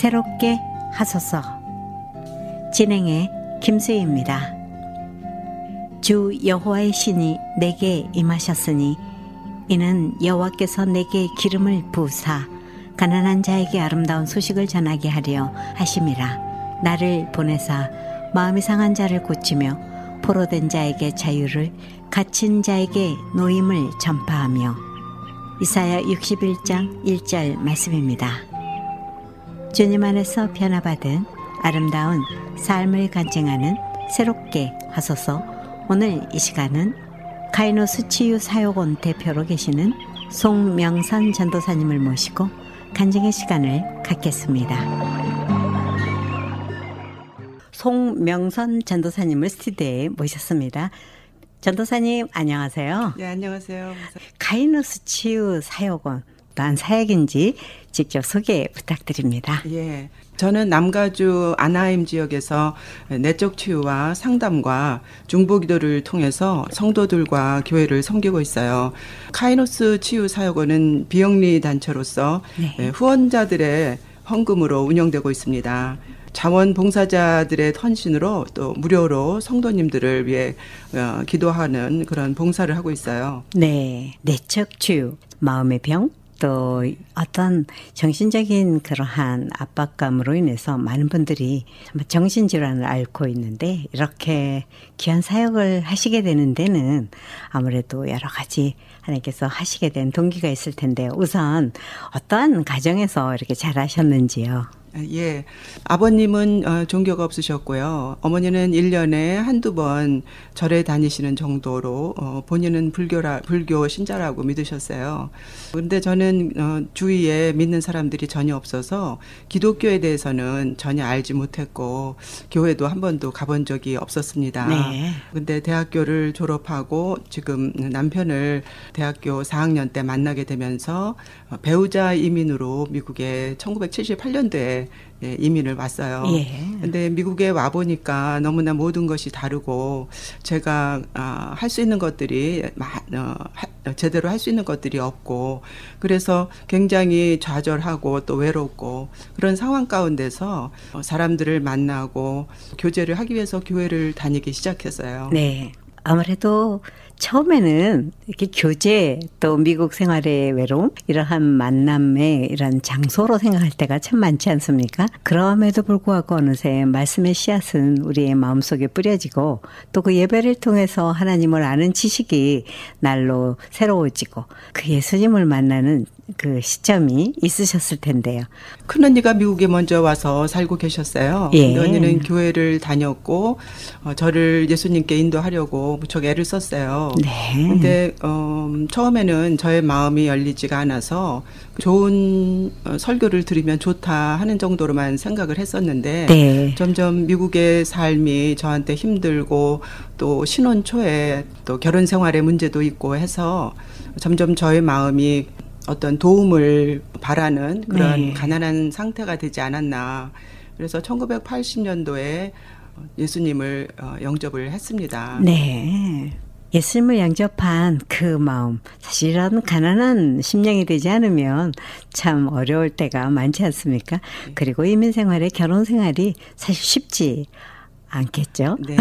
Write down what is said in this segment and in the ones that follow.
새롭게 하소서. 진행의 김수희입니다. 주 여호와의 신이 내게 임하셨으니 이는 여호와께서 내게 기름을 부으사 가난한 자에게 아름다운 소식을 전하게 하려 하심이라. 나를 보내사 마음이 상한 자를 고치며 포로된 자에게 자유를, 갇힌 자에게 노임을 전파하며. 이사야 61장 1절 말씀입니다. 주님 안에서 변화받은 아름다운 삶을 간증하는 새롭게 하소서. 오늘 이 시간은 카이노스 치유 사역원 대표로 계시는 송명선 전도사님을 모시고 간증의 시간을 갖겠습니다. 송명선 전도사님을 스튜디오에 모셨습니다. 전도사님 안녕하세요. 네, 안녕하세요. 카이노스 치유 사역원, 어떠한 사역인지 직접 소개 부탁드립니다. 예, 저는 남가주 아나임 지역에서 내적 치유와 상담과 중보기도를 통해서 성도들과 교회를 섬기고 있어요. 카이노스 치유 사역원은 비영리 단체로서 후원자들의 헌금으로 운영되고 있습니다. 자원봉사자들의 헌신으로 또 무료로 성도님들을 위해 기도하는 그런 봉사를 하고 있어요. 네, 내적 치유, 마음의 병, 또 어떤 정신적인 그러한 압박감으로 인해서 많은 분들이 정신질환을 앓고 있는데, 이렇게 귀한 사역을 하시게 되는 데는 아무래도 여러 가지 하나님께서 하시게 된 동기가 있을 텐데요. 우선 어떠한 가정에서 이렇게 잘하셨는지요? 예. 아버님은 종교가 없으셨고요. 어머니는 1년에 한두 번 절에 다니시는 정도로 본인은 불교 신자라고 믿으셨어요. 그런데 저는 주위에 믿는 사람들이 전혀 없어서 기독교에 대해서는 전혀 알지 못했고 교회도 한 번도 가본 적이 없었습니다. 네. 근데 대학교를 졸업하고 지금 남편을 대학교 4학년 때 만나게 되면서 배우자 이민으로 미국에 1978년도에 이민을 왔어요. 근데 미국에 와 보니까 너무나 모든 것이 다르고 제가 할 수 있는 것들이 제대로 할 수 있는 것들이 없고, 그래서 굉장히 좌절하고 또 외롭고 그런 상황 가운데서 사람들을 만나고 교제를 하기 위해서 교회를 다니기 시작했어요. 네. 아무래도 처음에는 이렇게 교제, 또 미국 생활의 외로움, 이러한 만남의 이런 장소로 생각할 때가 참 많지 않습니까? 그럼에도 불구하고 어느새 말씀의 씨앗은 우리의 마음속에 뿌려지고, 또 그 예배를 통해서 하나님을 아는 지식이 날로 새로워지고, 그 예수님을 만나는 그 시점이 있으셨을 텐데요. 큰언니가 미국에 먼저 와서 살고 계셨어요. 예. 언니는 교회를 다녔고 저를 예수님께 인도하려고 무척 애를 썼어요. 네. 근데 처음에는 저의 마음이 열리지가 않아서 좋은 설교를 들으면 좋다 하는 정도로만 생각을 했었는데, 네. 점점 미국의 삶이 저한테 힘들고 또 신혼 초에 또 결혼 생활의 문제도 있고 해서 점점 저의 마음이 어떤 도움을 바라는 그런 가난한 상태가 되지 않았나. 그래서 1980년도에 예수님을 영접을 했습니다. 네. 예수님을 영접한 그 마음, 사실 이런 가난한 심령이 되지 않으면 참 어려울 때가 많지 않습니까? 그리고 이민 생활에 결혼 생활이 사실 쉽지 않겠죠? 네.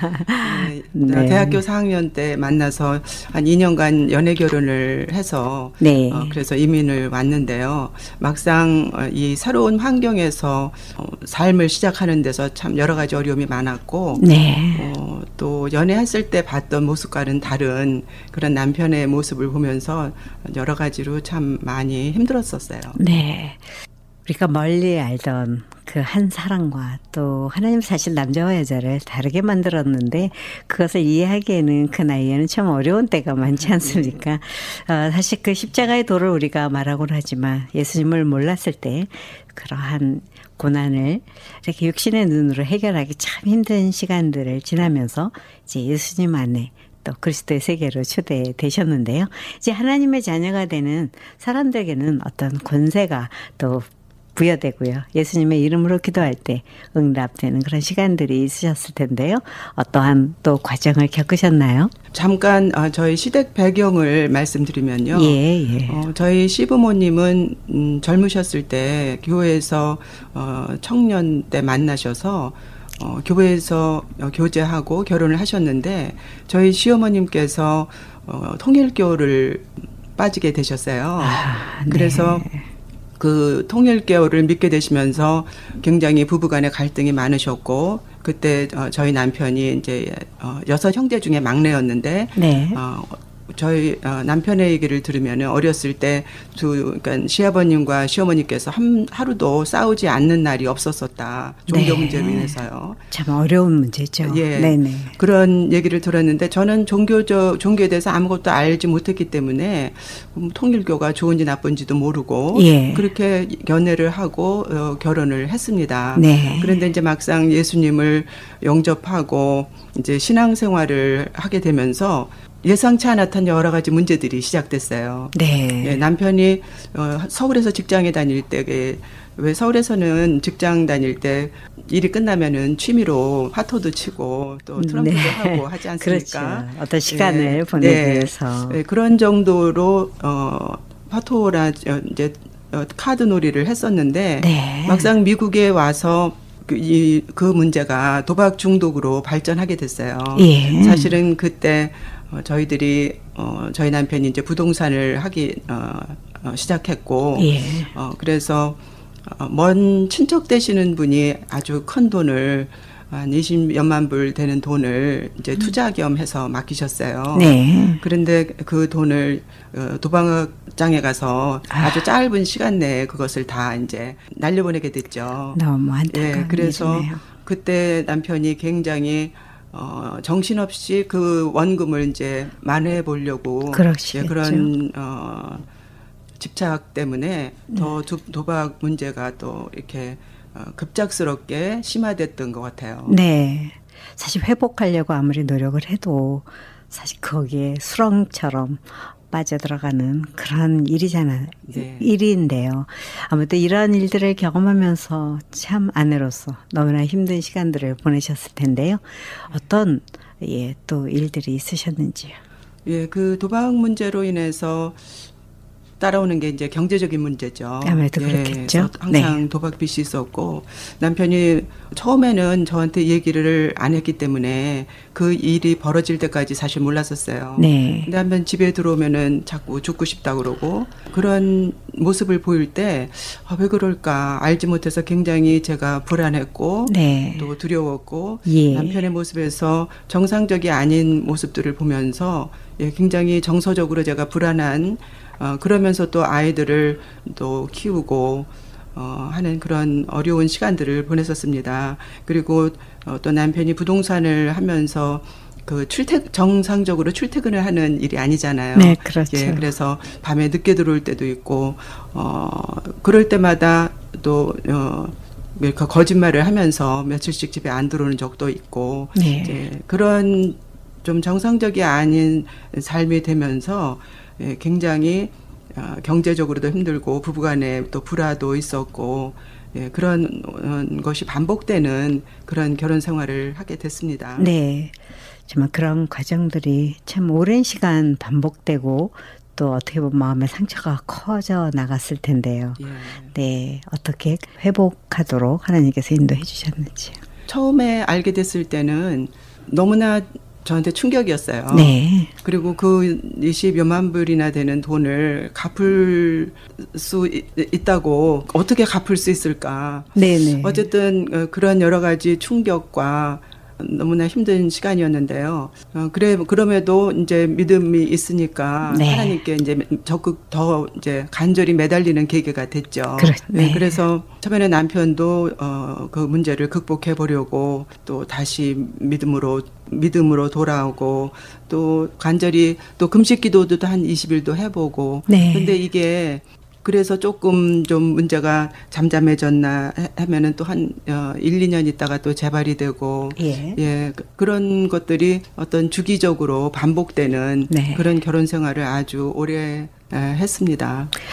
네. 대학교 4학년 때 만나서 한 2년간 연애 결혼을 해서 네. 그래서 이민을 왔는데요. 막상 이 새로운 환경에서 삶을 시작하는 데서 참 여러 가지 어려움이 많았고, 네. 또 연애했을 때 봤던 모습과는 다른 그런 남편의 모습을 보면서 여러 가지로 참 많이 힘들었었어요. 네. 우리가 멀리 알던 그 한 사랑과 또 하나님 사실 남자와 여자를 다르게 만들었는데 그것을 이해하기에는 그 나이에는 참 어려운 때가 많지 않습니까? 사실 그 십자가의 도를 우리가 말하곤 하지만 예수님을 몰랐을 때 그러한 고난을 이렇게 육신의 눈으로 해결하기 참 힘든 시간들을 지나면서 이제 예수님 안에 또 그리스도의 세계로 초대되셨는데요. 이제 하나님의 자녀가 되는 사람들에게는 어떤 권세가 또 부여되고요. 예수님의 이름으로 기도할 때 응답되는 그런 시간들이 있으셨을 텐데요. 어떠한 또 과정을 겪으셨나요? 잠깐 저희 시댁 배경을 말씀드리면요. 예. 저희 시부모님은 젊으셨을 때 교회에서 청년 때 만나셔서 교회에서 교제하고 결혼을 하셨는데 저희 시어머님께서 통일교를 빠지게 되셨어요. 네. 그래서 그 통일교를 믿게 되시면서 굉장히 부부간의 갈등이 많으셨고 그때 저희 남편이 이제 6 형제 중에 막내였는데 네. 저희 남편의 얘기를 들으면 어렸을 때 그러니까 시아버님과 시어머니께서 하루도 싸우지 않는 날이 없었었다. 종교 문제로 인해서요. 참 어려운 문제죠. 예. 네네. 그런 얘기를 들었는데 저는 종교에 대해서 아무것도 알지 못했기 때문에 통일교가 좋은지 나쁜지도 모르고 예. 그렇게 연애를 하고 결혼을 했습니다. 네. 그런데 이제 막상 예수님을 영접하고 이제 신앙생활을 하게 되면서 예상치 않았던 여러 가지 문제들이 시작됐어요. 네. 예, 남편이 서울에서 직장에 다닐 때, 왜 서울에서는 직장 다닐 때 일이 끝나면은 취미로 화토도 치고 또 트럼프도 하고 하지 않습니까? 그렇죠. 어떤 시간을 보내기 위해서. 네, 그런 정도로 화토라 이제 카드 놀이를 했었는데 네. 막상 미국에 와서 그 문제가 도박 중독으로 발전하게 됐어요. 예. 사실은 그때 저희들이 저희 남편이 이제 부동산을 하기 시작했고 예. 그래서 먼 친척 되시는 분이 아주 큰 돈을 한 20몇만 불 되는 돈을 이제 투자 겸 해서 맡기셨어요. 네. 그런데 그 돈을 도박장에 가서 아주 짧은 시간 내에 그것을 다 이제 날려보내게 됐죠. 너무 안타까운 예, 그래서 일이네요. 그때 남편이 굉장히 정신없이 그 원금을 이제 만회해 보려고 그러시겠죠. 그런 집착 때문에 더 도박 문제가 또 이렇게 급작스럽게 심화됐던 것 같아요. 네. 사실 회복하려고 아무리 노력을 해도 사실 거기에 수렁처럼 빠져들어가는 그런 일이잖아요. 네. 일인데요. 아무튼 이런 일들을 경험하면서 참 아내로서 너무나 힘든 시간들을 보내셨을 텐데요. 어떤 또 일들이 있으셨는지요? 예, 그 도박 문제로 인해서 따라오는 게 이제 경제적인 문제죠. 아무래도 그렇겠죠. 항상 네. 도박 빚이 있었고 남편이 처음에는 저한테 얘기를 안 했기 때문에 그 일이 벌어질 때까지 사실 몰랐었어요. 네. 근데 한번 집에 들어오면은 자꾸 죽고 싶다 그러고 그런 모습을 보일 때 왜 그럴까 알지 못해서 굉장히 제가 불안했고 네. 또 두려웠고 예. 남편의 모습에서 정상적이 아닌 모습들을 보면서 굉장히 정서적으로 제가 불안한 그러면서 또 아이들을 또 키우고 하는 그런 어려운 시간들을 보냈었습니다. 그리고 또 남편이 부동산을 하면서 정상적으로 출퇴근을 하는 일이 아니잖아요. 네, 그렇죠. 예, 그래서 밤에 늦게 들어올 때도 있고 그럴 때마다 또 거짓말을 하면서 며칠씩 집에 안 들어오는 적도 있고 네. 이제 그런 좀 정상적이 아닌 삶이 되면서 굉장히 경제적으로도 힘들고 부부간에 또 불화도 있었고 그런 것이 반복되는 그런 결혼 생활을 하게 됐습니다. 네. 정말 그런 과정들이 참 오랜 시간 반복되고 또 어떻게 보면 마음의 상처가 커져 나갔을 텐데요. 예. 네. 어떻게 회복하도록 하나님께서 인도해 주셨는지요? 처음에 알게 됐을 때는 너무나 저한테 충격이었어요. 네. 그리고 그 20여만 불이나 되는 돈을 갚을 수 있다고 어떻게 갚을 수 있을까. 네네. 어쨌든 그런 여러 가지 충격과 너무나 힘든 시간이었는데요. 그럼에도 이제 믿음이 있으니까 네. 하나님께 이제 적극 더 이제 간절히 매달리는 계기가 됐죠. 네. 그래서 처음에는 남편도 그 문제를 극복해 보려고 또 다시 믿음으로 돌아오고 또 간절히 또 금식 기도도 한 20일도 해보고. 네. 근데 이게 그래서 조금 좀 문제가 잠잠해졌나 하면은 또 한 1, 2년 있다가 또 재발이 되고 예. 그런 것들이 어떤 주기적으로 반복되는 네. 그런 결혼 생활을 아주 오래 했습니다.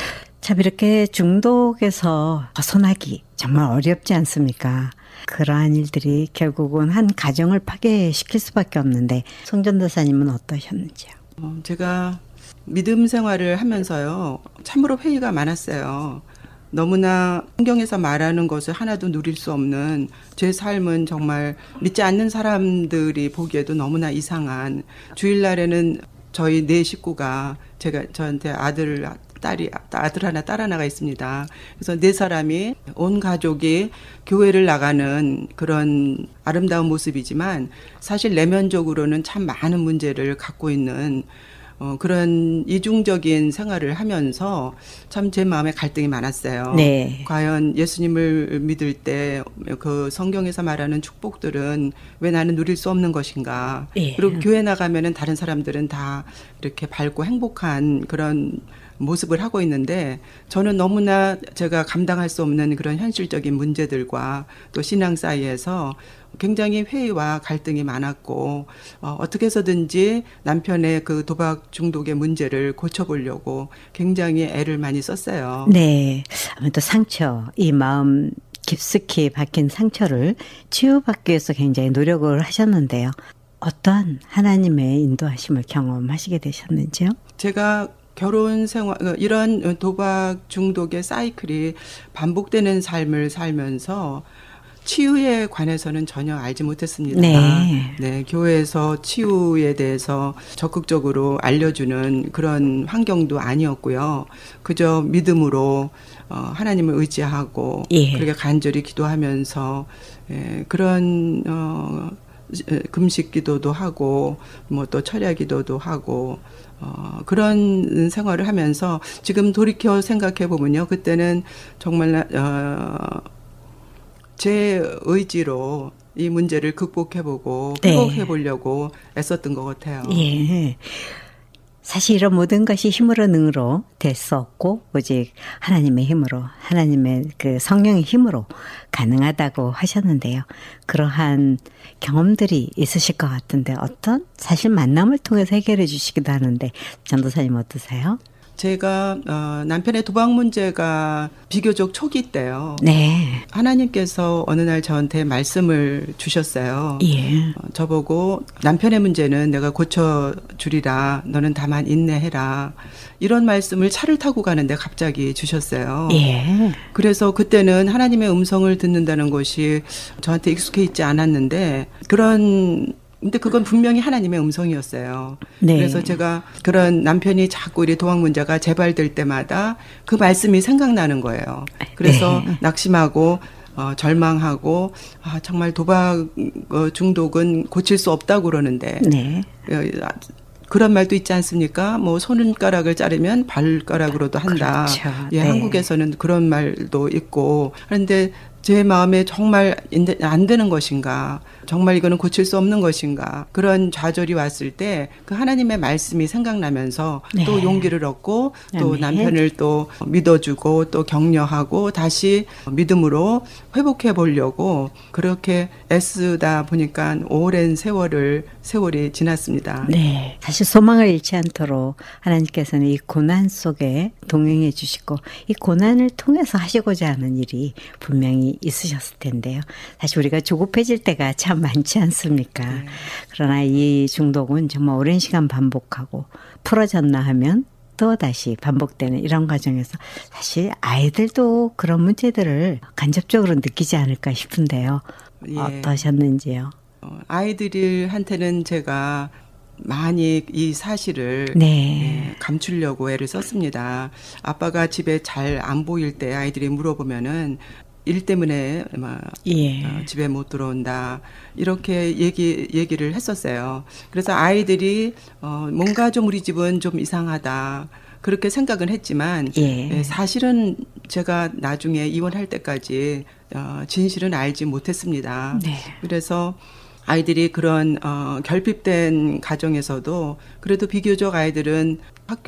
참 이렇게 중독에서 벗어나기 정말 어렵지 않습니까? 그러한 일들이 결국은 한 가정을 파괴시킬 수밖에 없는데 송전도사님은 어떠셨는지요? 제가 믿음 생활을 하면서요. 참으로 회의가 많았어요. 너무나 성경에서 말하는 것을 하나도 누릴 수 없는 제 삶은 정말 믿지 않는 사람들이 보기에도 너무나 이상한, 주일날에는 저희 네 식구가 저한테 아들 하나, 딸 하나가 있습니다. 그래서 네 사람이 온 가족이 교회를 나가는 그런 아름다운 모습이지만 사실 내면적으로는 참 많은 문제를 갖고 있는 그런 이중적인 생활을 하면서 참 제 마음에 갈등이 많았어요. 네. 과연 예수님을 믿을 때 그 성경에서 말하는 축복들은 왜 나는 누릴 수 없는 것인가. 예. 그리고 교회 나가면은 다른 사람들은 다 이렇게 밝고 행복한 그런 모습을 하고 있는데 저는 너무나 제가 감당할 수 없는 그런 현실적인 문제들과 또 신앙 사이에서 굉장히 회의와 갈등이 많았고 어떻게 해서든지 남편의 그 도박 중독의 문제를 고쳐보려고 굉장히 애를 많이 썼어요. 네. 아무래도 상처, 이 마음 깊숙이 박힌 상처를 치유받기 위해서 굉장히 노력을 하셨는데요. 어떤 하나님의 인도하심을 경험하시게 되셨는지요? 제가 결혼 생활, 이런 도박 중독의 사이클이 반복되는 삶을 살면서 치유에 관해서는 전혀 알지 못했습니다. 네. 교회에서 치유에 대해서 적극적으로 알려주는 그런 환경도 아니었고요. 그저 믿음으로 하나님을 의지하고 예. 그렇게 간절히 기도하면서 그런 금식 기도도 하고 뭐 또 철야 기도도 하고 그런 생활을 하면서 지금 돌이켜 생각해 보면요. 그때는 정말 제 의지로 이 문제를 극복해보고 회복해보려고 애썼던 것 같아요. 예. 사실 이런 모든 것이 힘으로 능으로 될 수 없고 오직 하나님의 힘으로, 하나님의 그 성령의 힘으로 가능하다고 하셨는데요. 그러한 경험들이 있으실 것 같은데 어떤 사실 만남을 통해서 해결해 주시기도 하는데 전도사님 어떠세요? 제가 남편의 도박 문제가 비교적 초기 때요. 네. 하나님께서 어느 날 저한테 말씀을 주셨어요. 예. 저보고 남편의 문제는 내가 고쳐주리라. 너는 다만 인내해라. 이런 말씀을 차를 타고 가는데 갑자기 주셨어요. 예. 그래서 그때는 하나님의 음성을 듣는다는 것이 저한테 익숙해 있지 않았는데 근데 그건 분명히 하나님의 음성이었어요. 네. 그래서 제가 그런 남편이 자꾸 우리 도박 문제가 재발될 때마다 그 말씀이 생각나는 거예요. 그래서 네. 낙심하고 절망하고 정말 도박 중독은 고칠 수 없다고 그러는데 네. 그런 말도 있지 않습니까? 뭐 손가락을 자르면 발가락으로도 한다. 그렇죠. 예, 네. 한국에서는 그런 말도 있고. 그런데 제 마음에 정말 안 되는 것인가? 정말 이거는 고칠 수 없는 것인가? 그런 좌절이 왔을 때 그 하나님의 말씀이 생각나면서 네. 또 용기를 얻고 또 아멘. 남편을 또 믿어주고 또 격려하고 다시 믿음으로 회복해 보려고 그렇게 애쓰다 보니까 오랜 세월이 지났습니다. 네. 사실 소망을 잃지 않도록 하나님께서는 이 고난 속에 동행해 주시고 이 고난을 통해서 하시고자 하는 일이 분명히 있으셨을 텐데요. 사실 우리가 조급해질 때가 참 많지 않습니까? 네. 그러나 이 중독은 정말 오랜 시간 반복하고 풀어졌나 하면 또 다시 반복되는 이런 과정에서 사실 아이들도 그런 문제들을 간접적으로 느끼지 않을까 싶은데요. 예. 어떠셨는지요? 아이들한테는 제가 많이 이 사실을 네. 감추려고 애를 썼습니다. 아빠가 집에 잘 안 보일 때 아이들이 물어보면은 일 때문에 예. 집에 못 들어온다. 이렇게 얘기를 했었어요. 그래서 아이들이 뭔가 좀 우리 집은 좀 이상하다. 그렇게 생각은 했지만 예. 사실은 제가 나중에 이혼할 때까지 진실은 알지 못했습니다. 네. 그래서 아이들이 그런 결핍된 가정에서도 그래도 비교적 아이들은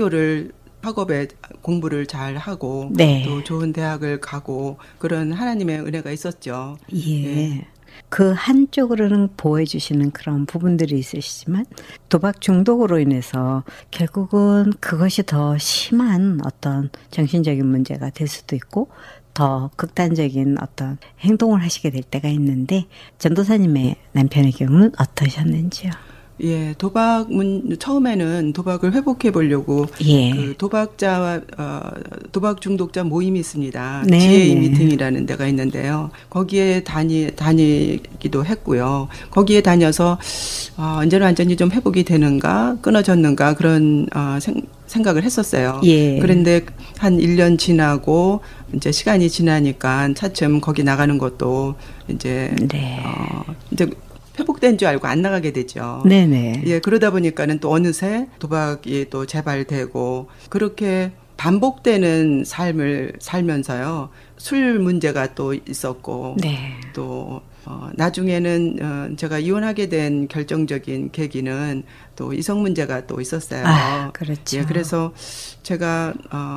학업에 공부를 잘 하고 네. 또 좋은 대학을 가고 그런 하나님의 은혜가 있었죠. 예. 그 한쪽으로는 보호해 주시는 그런 부분들이 있으시지만 도박 중독으로 인해서 결국은 그것이 더 심한 어떤 정신적인 문제가 될 수도 있고 더 극단적인 어떤 행동을 하시게 될 때가 있는데 전도사님의 남편의 경우는 어떠셨는지요? 예, 처음에는 도박을 회복해 보려고 예. 그 도박자와 도박 중독자 모임이 있습니다. 네, GA 네. 미팅이라는 데가 있는데요. 거기에 다니기도 했고요. 거기에 다녀서 이제는 완전히 좀 회복이 되는가 끊어졌는가 그런 생각을 했었어요. 예. 그런데 한 1년 지나고 이제 시간이 지나니까 차츰 거기 나가는 것도 이제 네. 이제 회복된 줄 알고 안 나가게 되죠. 네네. 예, 그러다 보니까는 또 어느새 도박이 또 재발되고 그렇게 반복되는 삶을 살면서요. 술 문제가 또 있었고 네. 또 나중에는 제가 이혼하게 된 결정적인 계기는 또 이성 문제가 또 있었어요. 그렇죠. 예, 그래서 제가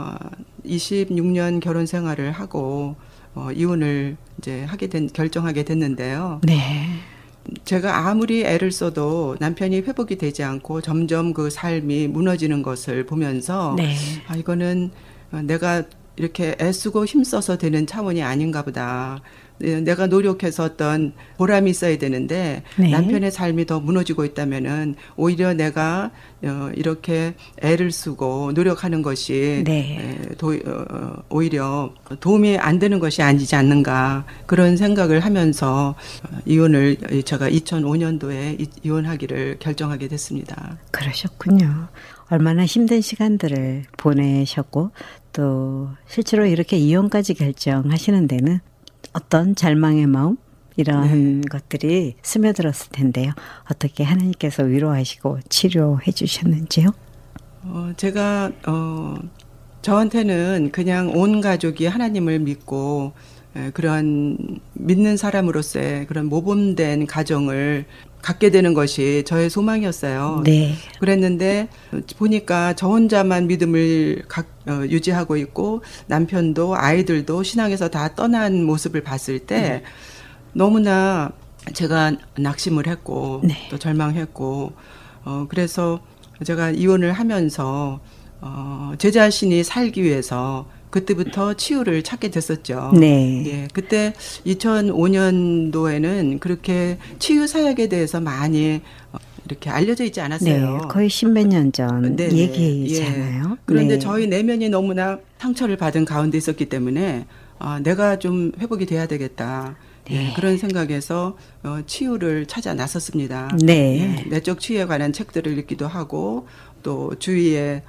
26년 결혼 생활을 하고 이혼을 이제 결정하게 됐는데요. 네. 제가 아무리 애를 써도 남편이 회복이 되지 않고 점점 그 삶이 무너지는 것을 보면서 네. 이거는 내가 이렇게 애쓰고 힘써서 되는 차원이 아닌가 보다. 내가 노력해서 어떤 보람이 있어야 되는데 네. 남편의 삶이 더 무너지고 있다면은 오히려 내가 이렇게 애를 쓰고 노력하는 것이 네. 오히려 도움이 안 되는 것이 아니지 않는가 그런 생각을 하면서 이혼을 제가 2005년도에 이혼하기를 결정하게 됐습니다. 그러셨군요. 얼마나 힘든 시간들을 보내셨고 또 실제로 이렇게 이혼까지 결정하시는 데는 어떤 절망의 마음 이런 것들이 스며들었을 텐데요. 어떻게 하나님께서 위로하시고 치료해 주셨는지요? 제가 저한테는 그냥 온 가족이 하나님을 믿고 그런 믿는 사람으로서의 그런 모범된 가정을 갖게 되는 것이 저의 소망이었어요. 네. 그랬는데 보니까 저 혼자만 믿음을 유지하고 있고 남편도 아이들도 신앙에서 다 떠난 모습을 봤을 때 너무나 제가 낙심을 했고 네. 또 절망했고 그래서 제가 이혼을 하면서 제 자신이 살기 위해서 그때부터 치유를 찾게 됐었죠. 네. 예, 그때 2005년도에는 그렇게 치유 사역에 대해서 많이 이렇게 알려져 있지 않았어요. 네, 거의 십몇 년 전 네네. 얘기잖아요. 예. 그런데 네. 저희 내면이 너무나 상처를 받은 가운데 있었기 때문에 내가 좀 회복이 돼야 되겠다. 네. 예, 그런 생각에서 치유를 찾아 나섰습니다. 네. 예, 내적 치유에 관한 책들을 읽기도 하고 또 주위에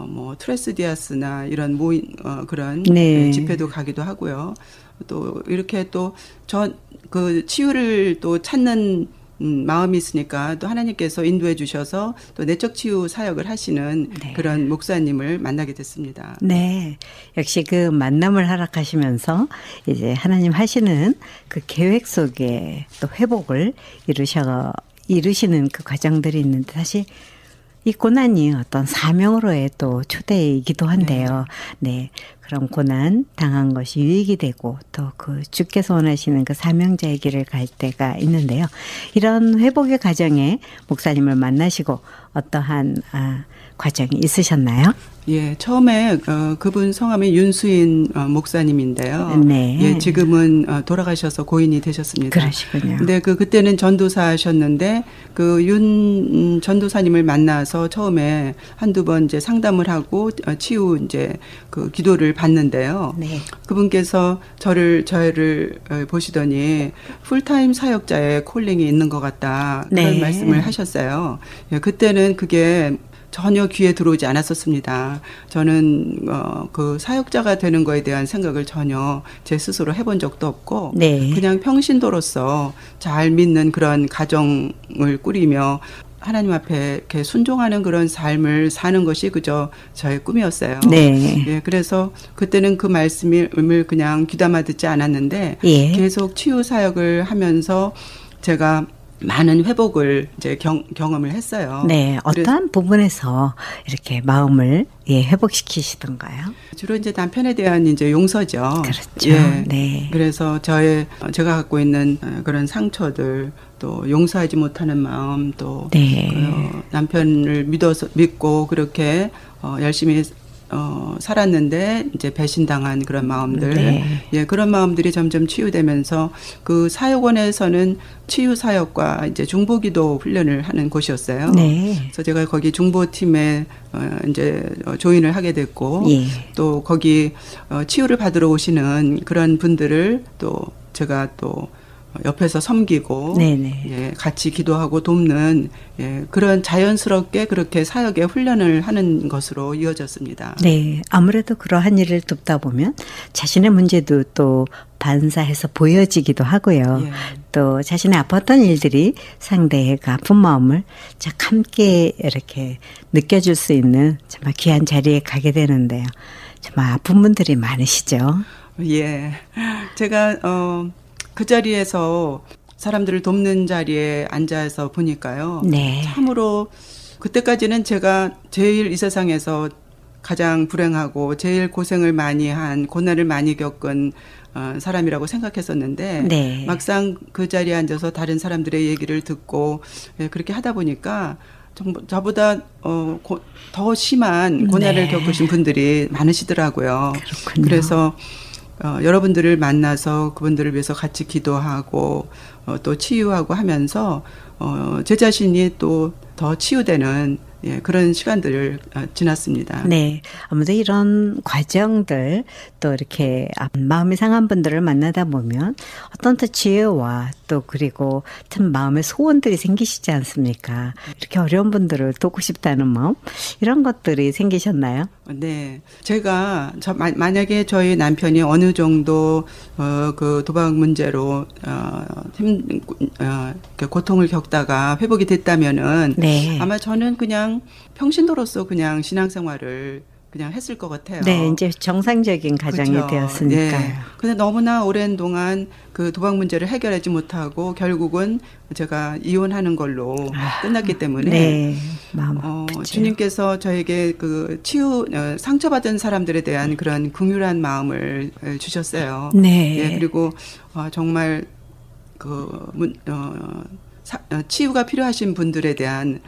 트레스디아스나 이런 그런 네. 집회도 가기도 하고요. 또 이렇게 또 그 치유를 또 찾는 마음이 있으니까 또 하나님께서 인도해 주셔서 또 내적 치유 사역을 하시는 네. 그런 목사님을 만나게 됐습니다. 네. 역시 그 만남을 허락하시면서 이제 하나님 하시는 그 계획 속에 또 회복을 이루시는 그 과정들이 있는데 사실 이 고난이 어떤 사명으로의 또 초대이기도 한데요. 네. 그런 고난 당한 것이 유익이 되고 또 그 주께서 원하시는 그 사명자의 길을 갈 때가 있는데요. 이런 회복의 과정에 목사님을 만나시고 어떠한 과정이 있으셨나요? 예, 처음에 그분 성함이 윤수인 목사님인데요. 네. 예, 지금은 돌아가셔서 고인이 되셨습니다. 그러시군요. 근데 그때는 전도사셨는데 그 윤 전도사님을 만나서 처음에 한두 번 이제 상담을 하고 치유 이제 그 기도를 받는데요. 네. 그분께서 저를 보시더니 풀타임 사역자의 콜링이 있는 것 같다. 그런 네. 말씀을 하셨어요. 예, 그때는 그게 전혀 귀에 들어오지 않았었습니다. 저는 그 사역자가 되는 거에 대한 생각을 전혀 제 스스로 해본 적도 없고 네. 그냥 평신도로서 잘 믿는 그런 가정을 꾸리며 하나님 앞에 이렇게 순종하는 그런 삶을 사는 것이 그저 저의 꿈이었어요. 네. 예, 그래서 그때는 그 말씀을 그냥 귀담아 듣지 않았는데 예. 계속 치유 사역을 하면서 제가 많은 회복을 이제 경험을 했어요. 네, 어떠한 부분에서 이렇게 마음을 회복시키시던가요? 주로 이제 남편에 대한 이제 용서죠. 그렇죠. 예. 네. 그래서 제가 갖고 있는 그런 상처들, 또 용서하지 못하는 마음, 또 네. 남편을 믿고 그렇게 열심히 살았는데 이제 배신당한 그런 마음들, 네. 예, 그런 마음들이 점점 치유되면서 그 사역원에서는 치유 사역과 이제 중보기도 훈련을 하는 곳이었어요. 네. 그래서 제가 거기 중보팀에 이제 조인을 하게 됐고, 예. 또 거기 치유를 받으러 오시는 그런 분들을 또 제가 또 옆에서 섬기고, 네네. 예, 같이 기도하고 돕는, 예, 그런 자연스럽게 그렇게 사역에 훈련을 하는 것으로 이어졌습니다. 네, 아무래도 그러한 일을 돕다 보면 자신의 문제도 또 반사해서 보여지기도 하고요. 예. 또 자신의 아팠던 일들이 상대의 그 아픈 마음을 함께 이렇게 느껴줄 수 있는 정말 귀한 자리에 가게 되는데요. 정말 아픈 분들이 많으시죠? 예. 제가, 그 자리에서 사람들을 돕는 자리에 앉아서 보니까요. 네. 참으로 그때까지는 제가 제일 이 세상에서 가장 불행하고 제일 고생을 많이 한, 고난을 많이 겪은 사람이라고 생각했었는데, 네. 막상 그 자리에 앉아서 다른 사람들의 얘기를 듣고, 예, 그렇게 하다 보니까 저보다 더 심한 고난을 네. 겪으신 분들이 많으시더라고요. 그렇군요. 그래서 여러분들을 만나서 그분들을 위해서 같이 기도하고 또 치유하고 하면서 제 자신이 또 더 치유되는, 예, 그런 시간들을 지났습니다. 네. 아무래도 이런 과정들 또 이렇게 마음이 상한 분들을 만나다 보면 어떤 또 지혜와 또 그리고 참 마음의 소원들이 생기시지 않습니까? 이렇게 어려운 분들을 돕고 싶다는 마음 이런 것들이 생기셨나요? 네. 제가 만약에 저희 남편이 어느 정도 그 도박 문제로 고통을 겪다가 회복이 됐다면은, 네. 아마 저는 그냥 평신도로서 그냥 신앙생활을 그냥 했을 것 같아요. 네, 이제 정상적인 가정이 그렇죠. 되었으니까요. 네. 근데 너무나 오랜 동안 그 도박 문제를 해결하지 못하고 결국은 제가 이혼하는 걸로 끝났기 때문에, 네, 마음 아프죠. 주님께서 저에게 그 상처받은 사람들에 대한 그런 긍휼한 마음을 주셨어요. 네. 예, 그리고 정말 치유가 필요하신 분들에 대한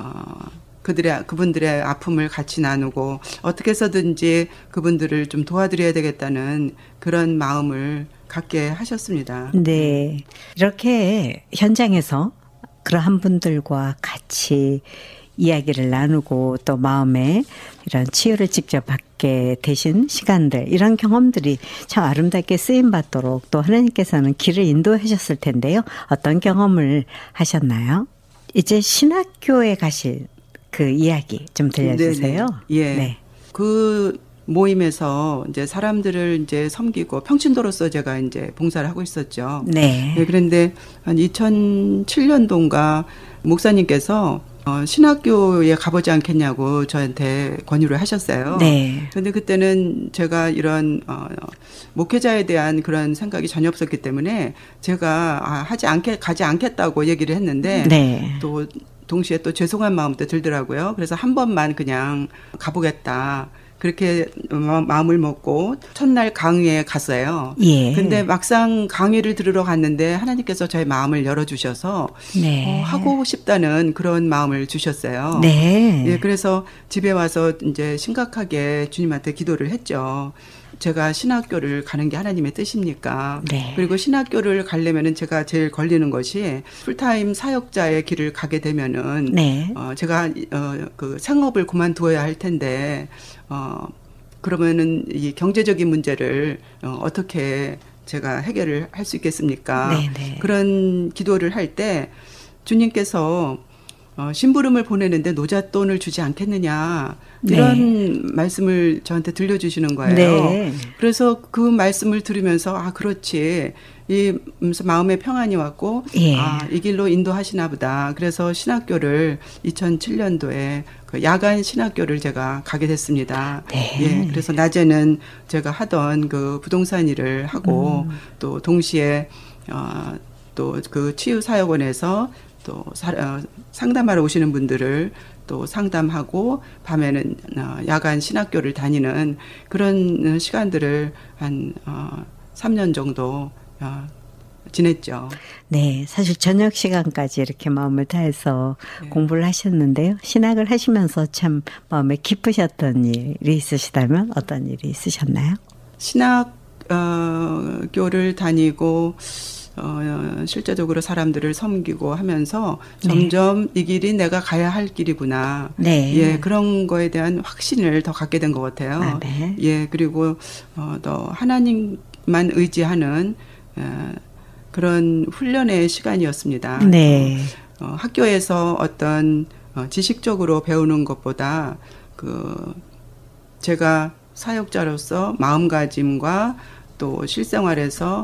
그분들의 아픔을 같이 나누고 어떻게 해서든지 그분들을 좀 도와드려야 되겠다는 그런 마음을 갖게 하셨습니다. 네. 이렇게 현장에서 그러한 분들과 같이 이야기를 나누고 또 마음에 이런 치유를 직접 받게 되신 시간들, 이런 경험들이 참 아름답게 쓰임받도록 또 하나님께서는 길을 인도해 주셨을 텐데요. 어떤 경험을 하셨나요? 이제 신학교에 가실 그 이야기 좀 들려주세요. 네네. 예. 네. 그 모임에서 이제 사람들을 이제 섬기고 평신도로서 제가 이제 봉사를 하고 있었죠. 네. 네, 그런데 한 2007년도인가 목사님께서 신학교에 가보지 않겠냐고 저한테 권유를 하셨어요. 네. 그런데 그때는 제가 이런 목회자에 대한 그런 생각이 전혀 없었기 때문에 제가 가지 않겠다고 얘기를 했는데, 네. 또 동시에 또 죄송한 마음도 들더라고요. 그래서 한 번만 그냥 가보겠다, 그렇게 마음을 먹고 첫날 강의에 갔어요. 예. 근데 막상 강의를 들으러 갔는데 하나님께서 저의 마음을 열어주셔서 네. 하고 싶다는 그런 마음을 주셨어요. 네. 예, 그래서 집에 와서 이제 심각하게 주님한테 기도를 했죠. 제가 신학교를 가는 게 하나님의 뜻입니까? 네. 그리고 신학교를 가려면은 제가 제일 걸리는 것이 풀타임 사역자의 길을 가게 되면은, 네. 제가 그 생업을 그만두어야 할 텐데, 그러면은 이 경제적인 문제를 어떻게 제가 해결을 할 수 있겠습니까? 네네. 그런 기도를 할 때 주님께서 심부름을 보내는데 노잣돈을 주지 않겠느냐, 이런 말씀을 저한테 들려주시는 거예요. 네. 그래서 그 말씀을 들으면서 그렇지, 이 마음의 평안이 왔고, 예. 이 길로 인도하시나 보다. 그래서 신학교를 2007년도에 그 야간 신학교를 제가 가게 됐습니다. 네. 예, 그래서 낮에는 제가 하던 그 부동산 일을 하고 또 동시에 또 또 그 치유사역원에서 또 상담하러 오시는 분들을 또 상담하고 밤에는 야간 신학교를 다니는 그런 시간들을 한 3년 정도 지냈죠. 네, 사실 저녁 시간까지 이렇게 마음을 다해서 공부를 하셨는데요. 신학을 하시면서 참 마음에 기쁘셨던 일이 있으시다면 어떤 일이 있으셨나요? 신학교를 다니고 실제적으로 사람들을 섬기고 하면서 점점 이 길이 내가 가야 할 길이구나. 네. 예, 그런 거에 대한 확신을 더 갖게 된 것 같아요. 네. 예, 그리고 더 하나님만 의지하는 그런 훈련의 시간이었습니다. 네. 학교에서 어떤 지식적으로 배우는 것보다 제가 사역자로서 마음가짐과 또 실생활에서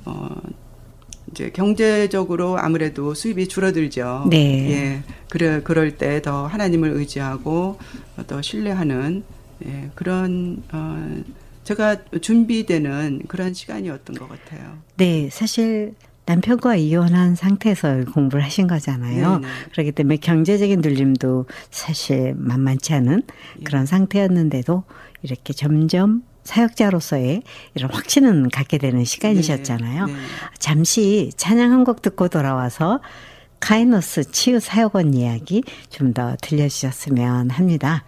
이제 경제적으로 아무래도 수입이 줄어들죠. 네. 예, 그럴 때 더 하나님을 의지하고 더 신뢰하는 그런 제가 준비되는 그런 시간이었던 것 같아요. 네, 사실 남편과 이혼한 상태에서 공부를 하신 거잖아요. 네네. 그렇기 때문에 경제적인 눌림도 사실 만만치 않은 그런 상태였는데도 이렇게 점점 사역자로서의 이런 확신은 갖게 되는 시간이셨잖아요. 네. 잠시 찬양 한 곡 듣고 돌아와서 카이노스 치유 사역원 이야기 좀 더 들려주셨으면 합니다.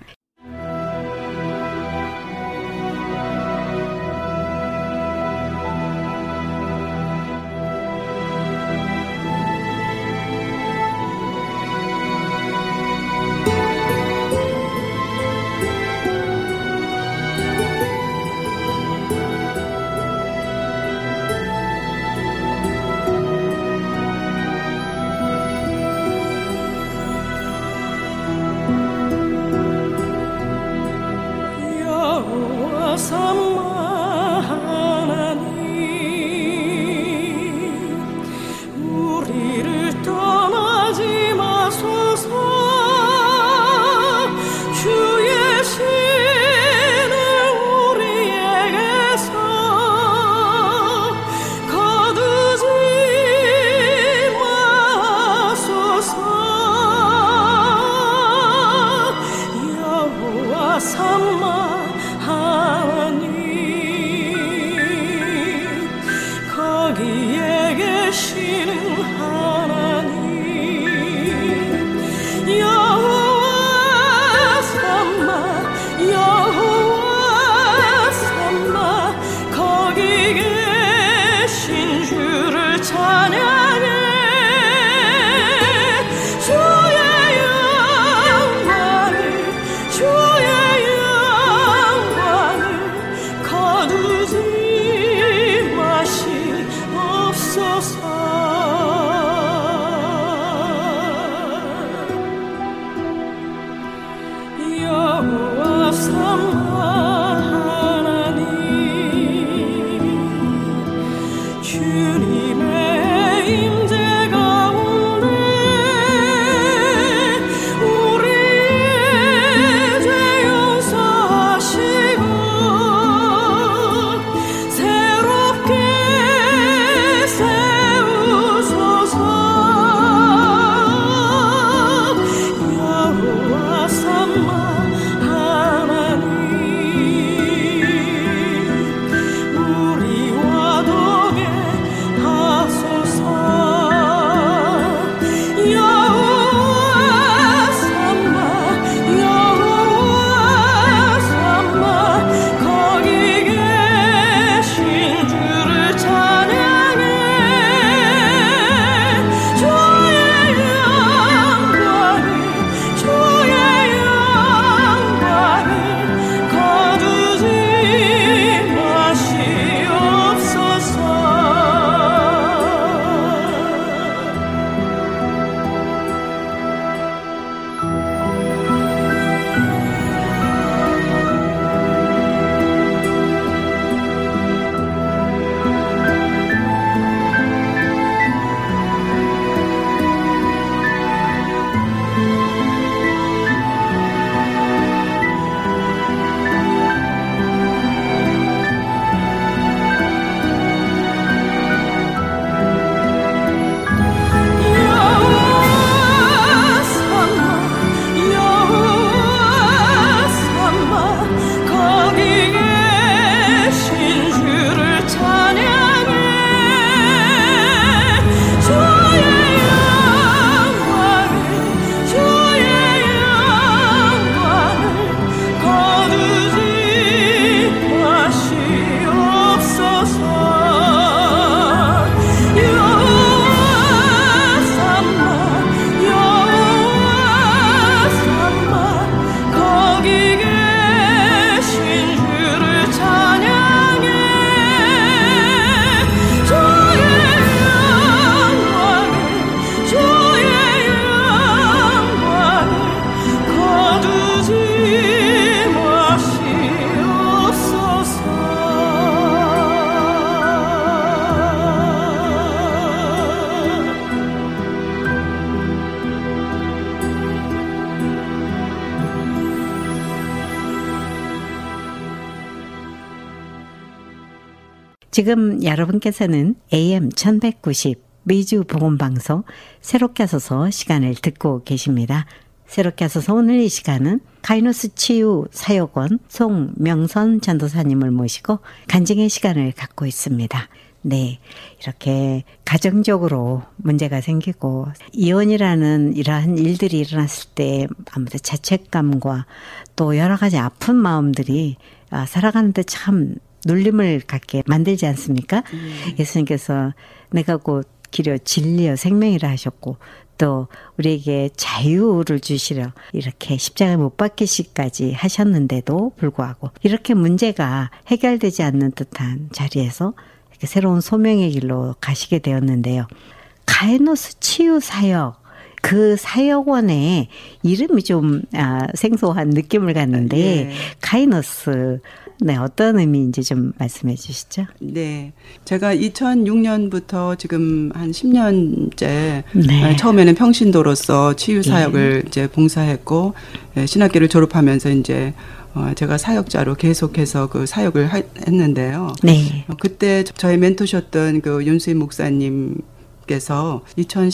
지금 여러분께서는 AM 1190 미주 복음방송 새롭게 하소서 시간을 듣고 계십니다. 새롭게 하소서 오늘 이 시간은 카이노스 치유 사역원 송명선 전도사님을 모시고 간증의 시간을 갖고 있습니다. 네, 이렇게 가정적으로 문제가 생기고 이혼이라는 이러한 일들이 일어났을 때 아무래도 자책감과 또 여러 가지 아픈 마음들이 살아가는데 참 눌림을 갖게 만들지 않습니까? 예수님께서 내가 곧 길이요 진리요 생명이라 하셨고 또 우리에게 자유를 주시려 이렇게 십자가에 못 박히시까지 하셨는데도 불구하고 이렇게 문제가 해결되지 않는 듯한 자리에서 이렇게 새로운 소명의 길로 가시게 되었는데요. 카이노스 치유 사역, 그 사역원의 이름이 좀 생소한 느낌을 갖는데 예. 카이노스 네, 어떤 의미인지 좀 말씀해 주시죠. 네. 제가 2006년부터 지금 한 10년째 네. 처음에는 평신도로서 치유 사역을 이제 봉사했고 신학교를 졸업하면서 이제 제가 사역자로 계속해서 그 사역을 했는데요. 네. 그때 저의 멘토셨던 그 윤수인 목사님께서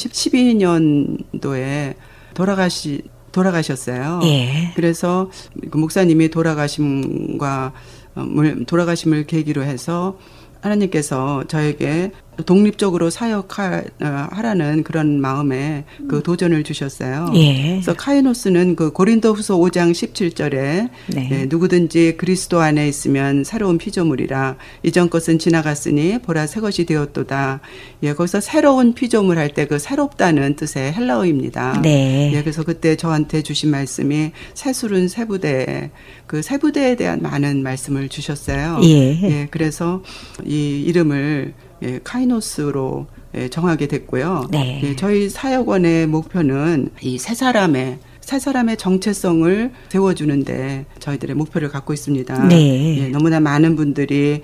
2012년도에 돌아가셨어요. 예. 그래서 그 목사님이 돌아가심을 계기로 해서 하나님께서 저에게 독립적으로 사역하라는 그런 마음에 그 도전을 주셨어요. 예. 그래서 카이노스는 그 고린도후서 5장 17절에 네. 누구든지 그리스도 안에 있으면 새로운 피조물이라 이전 것은 지나갔으니 보라 새 것이 되었도다. 예, 거기서 새로운 피조물 할 때 그 새롭다는 뜻의 헬라어입니다. 네. 예, 그래서 그때 저한테 주신 말씀이 새술은 새부대, 그 새부대에 대한 많은 말씀을 주셨어요. 예. 예, 그래서 이 이름을 카이노스로 정하게 됐고요. 네. 예, 저희 사역원의 목표는 이 세 사람의 정체성을 세워주는데 저희들의 목표를 갖고 있습니다. 네. 예, 너무나 많은 분들이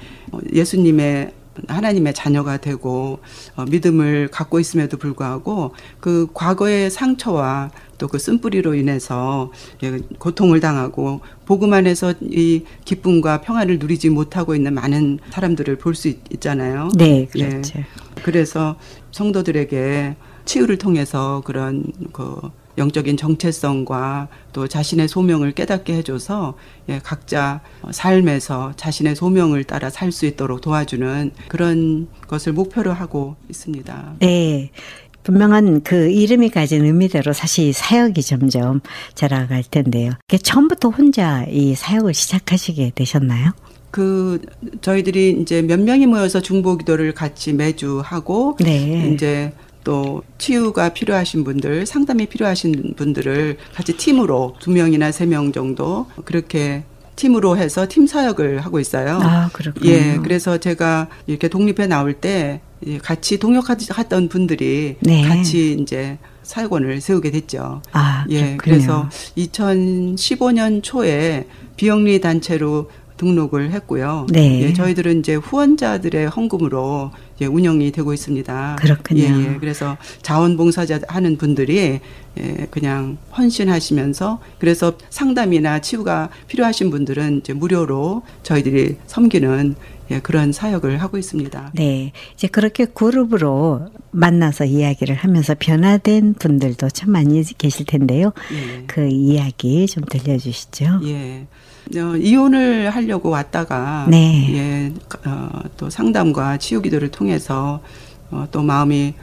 하나님의 자녀가 되고 믿음을 갖고 있음에도 불구하고 그 과거의 상처와 또 그 쓴뿌리로 인해서 고통을 당하고 복음 안에서 이 기쁨과 평안을 누리지 못하고 있는 많은 사람들을 볼 수 있잖아요. 네, 그렇죠. 예, 그래서 성도들에게 치유를 통해서 그런 그 영적인 정체성과 또 자신의 소명을 깨닫게 해줘서 각자 삶에서 자신의 소명을 따라 살 수 있도록 도와주는 그런 것을 목표로 하고 있습니다. 네. 분명한 그 이름이 가진 의미대로 사실 사역이 점점 자라갈 텐데요. 처음부터 혼자 이 사역을 시작하시게 되셨나요? 저희들이 이제 몇 명이 모여서 중보기도를 같이 매주 하고 네. 이제 또 치유가 필요하신 분들, 상담이 필요하신 분들을 같이 팀으로 2명이나 3명 정도 그렇게 팀으로 해서 팀 사역을 하고 있어요. 아, 그렇군요. 예, 그래서 제가 이렇게 독립해 나올 때 같이 동역하던 분들이 네. 같이 이제 사역원을 세우게 됐죠. 아, 예, 그렇군요. 그래서 2015년 초에 비영리 단체로 등록을 했고요. 네. 예, 저희들은 이제 후원자들의 헌금으로 운영이 되고 있습니다. 그렇군요. 예, 그래서 자원봉사자 하는 분들이 그냥 헌신하시면서 그래서 상담이나 치유가 필요하신 분들은 이제 무료로 저희들이 섬기는 그런 사역을 하고 있습니다. 네. 이제 그렇게 그룹으로 만나서 이야기를 하면서 변화된 분들도 참 많이 계실 텐데요. 예. 그 이야기 좀 들려주시죠. 예. 이혼을 하려고 왔다가 네. 또 상담과 치유 기도를 통해서 또 마음을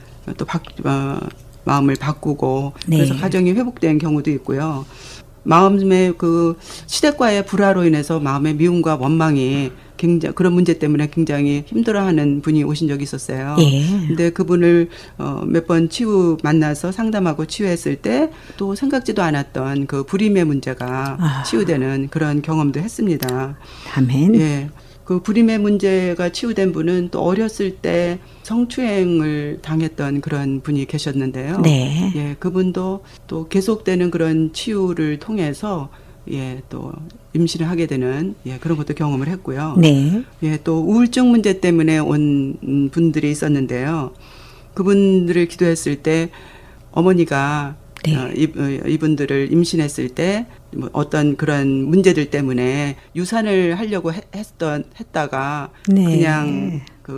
바꾸고 네. 그래서 가정이 회복된 경우도 있고요. 마음의 그 시댁과의 불화로 인해서 마음의 미움과 원망이 굉장히 그런 문제 때문에 굉장히 힘들어하는 분이 오신 적이 있었어요. 예. 근데 그분을 몇 번 만나서 상담하고 치유했을 때 또 생각지도 않았던 그 불임의 문제가 치유되는 그런 경험도 했습니다. 아멘. 예. 그 불임의 문제가 치유된 분은 또 어렸을 때 성추행을 당했던 그런 분이 계셨는데요. 네. 예, 그분도 또 계속되는 그런 치유를 통해서 또 임신을 하게 되는 그런 것도 경험을 했고요. 네. 또 우울증 문제 때문에 온 분들이 있었는데요. 그분들을 기도했을 때 어머니가 네. 이분들을 임신했을 때 뭐 어떤 그런 문제들 때문에 유산을 하려고 했다가 네. 그냥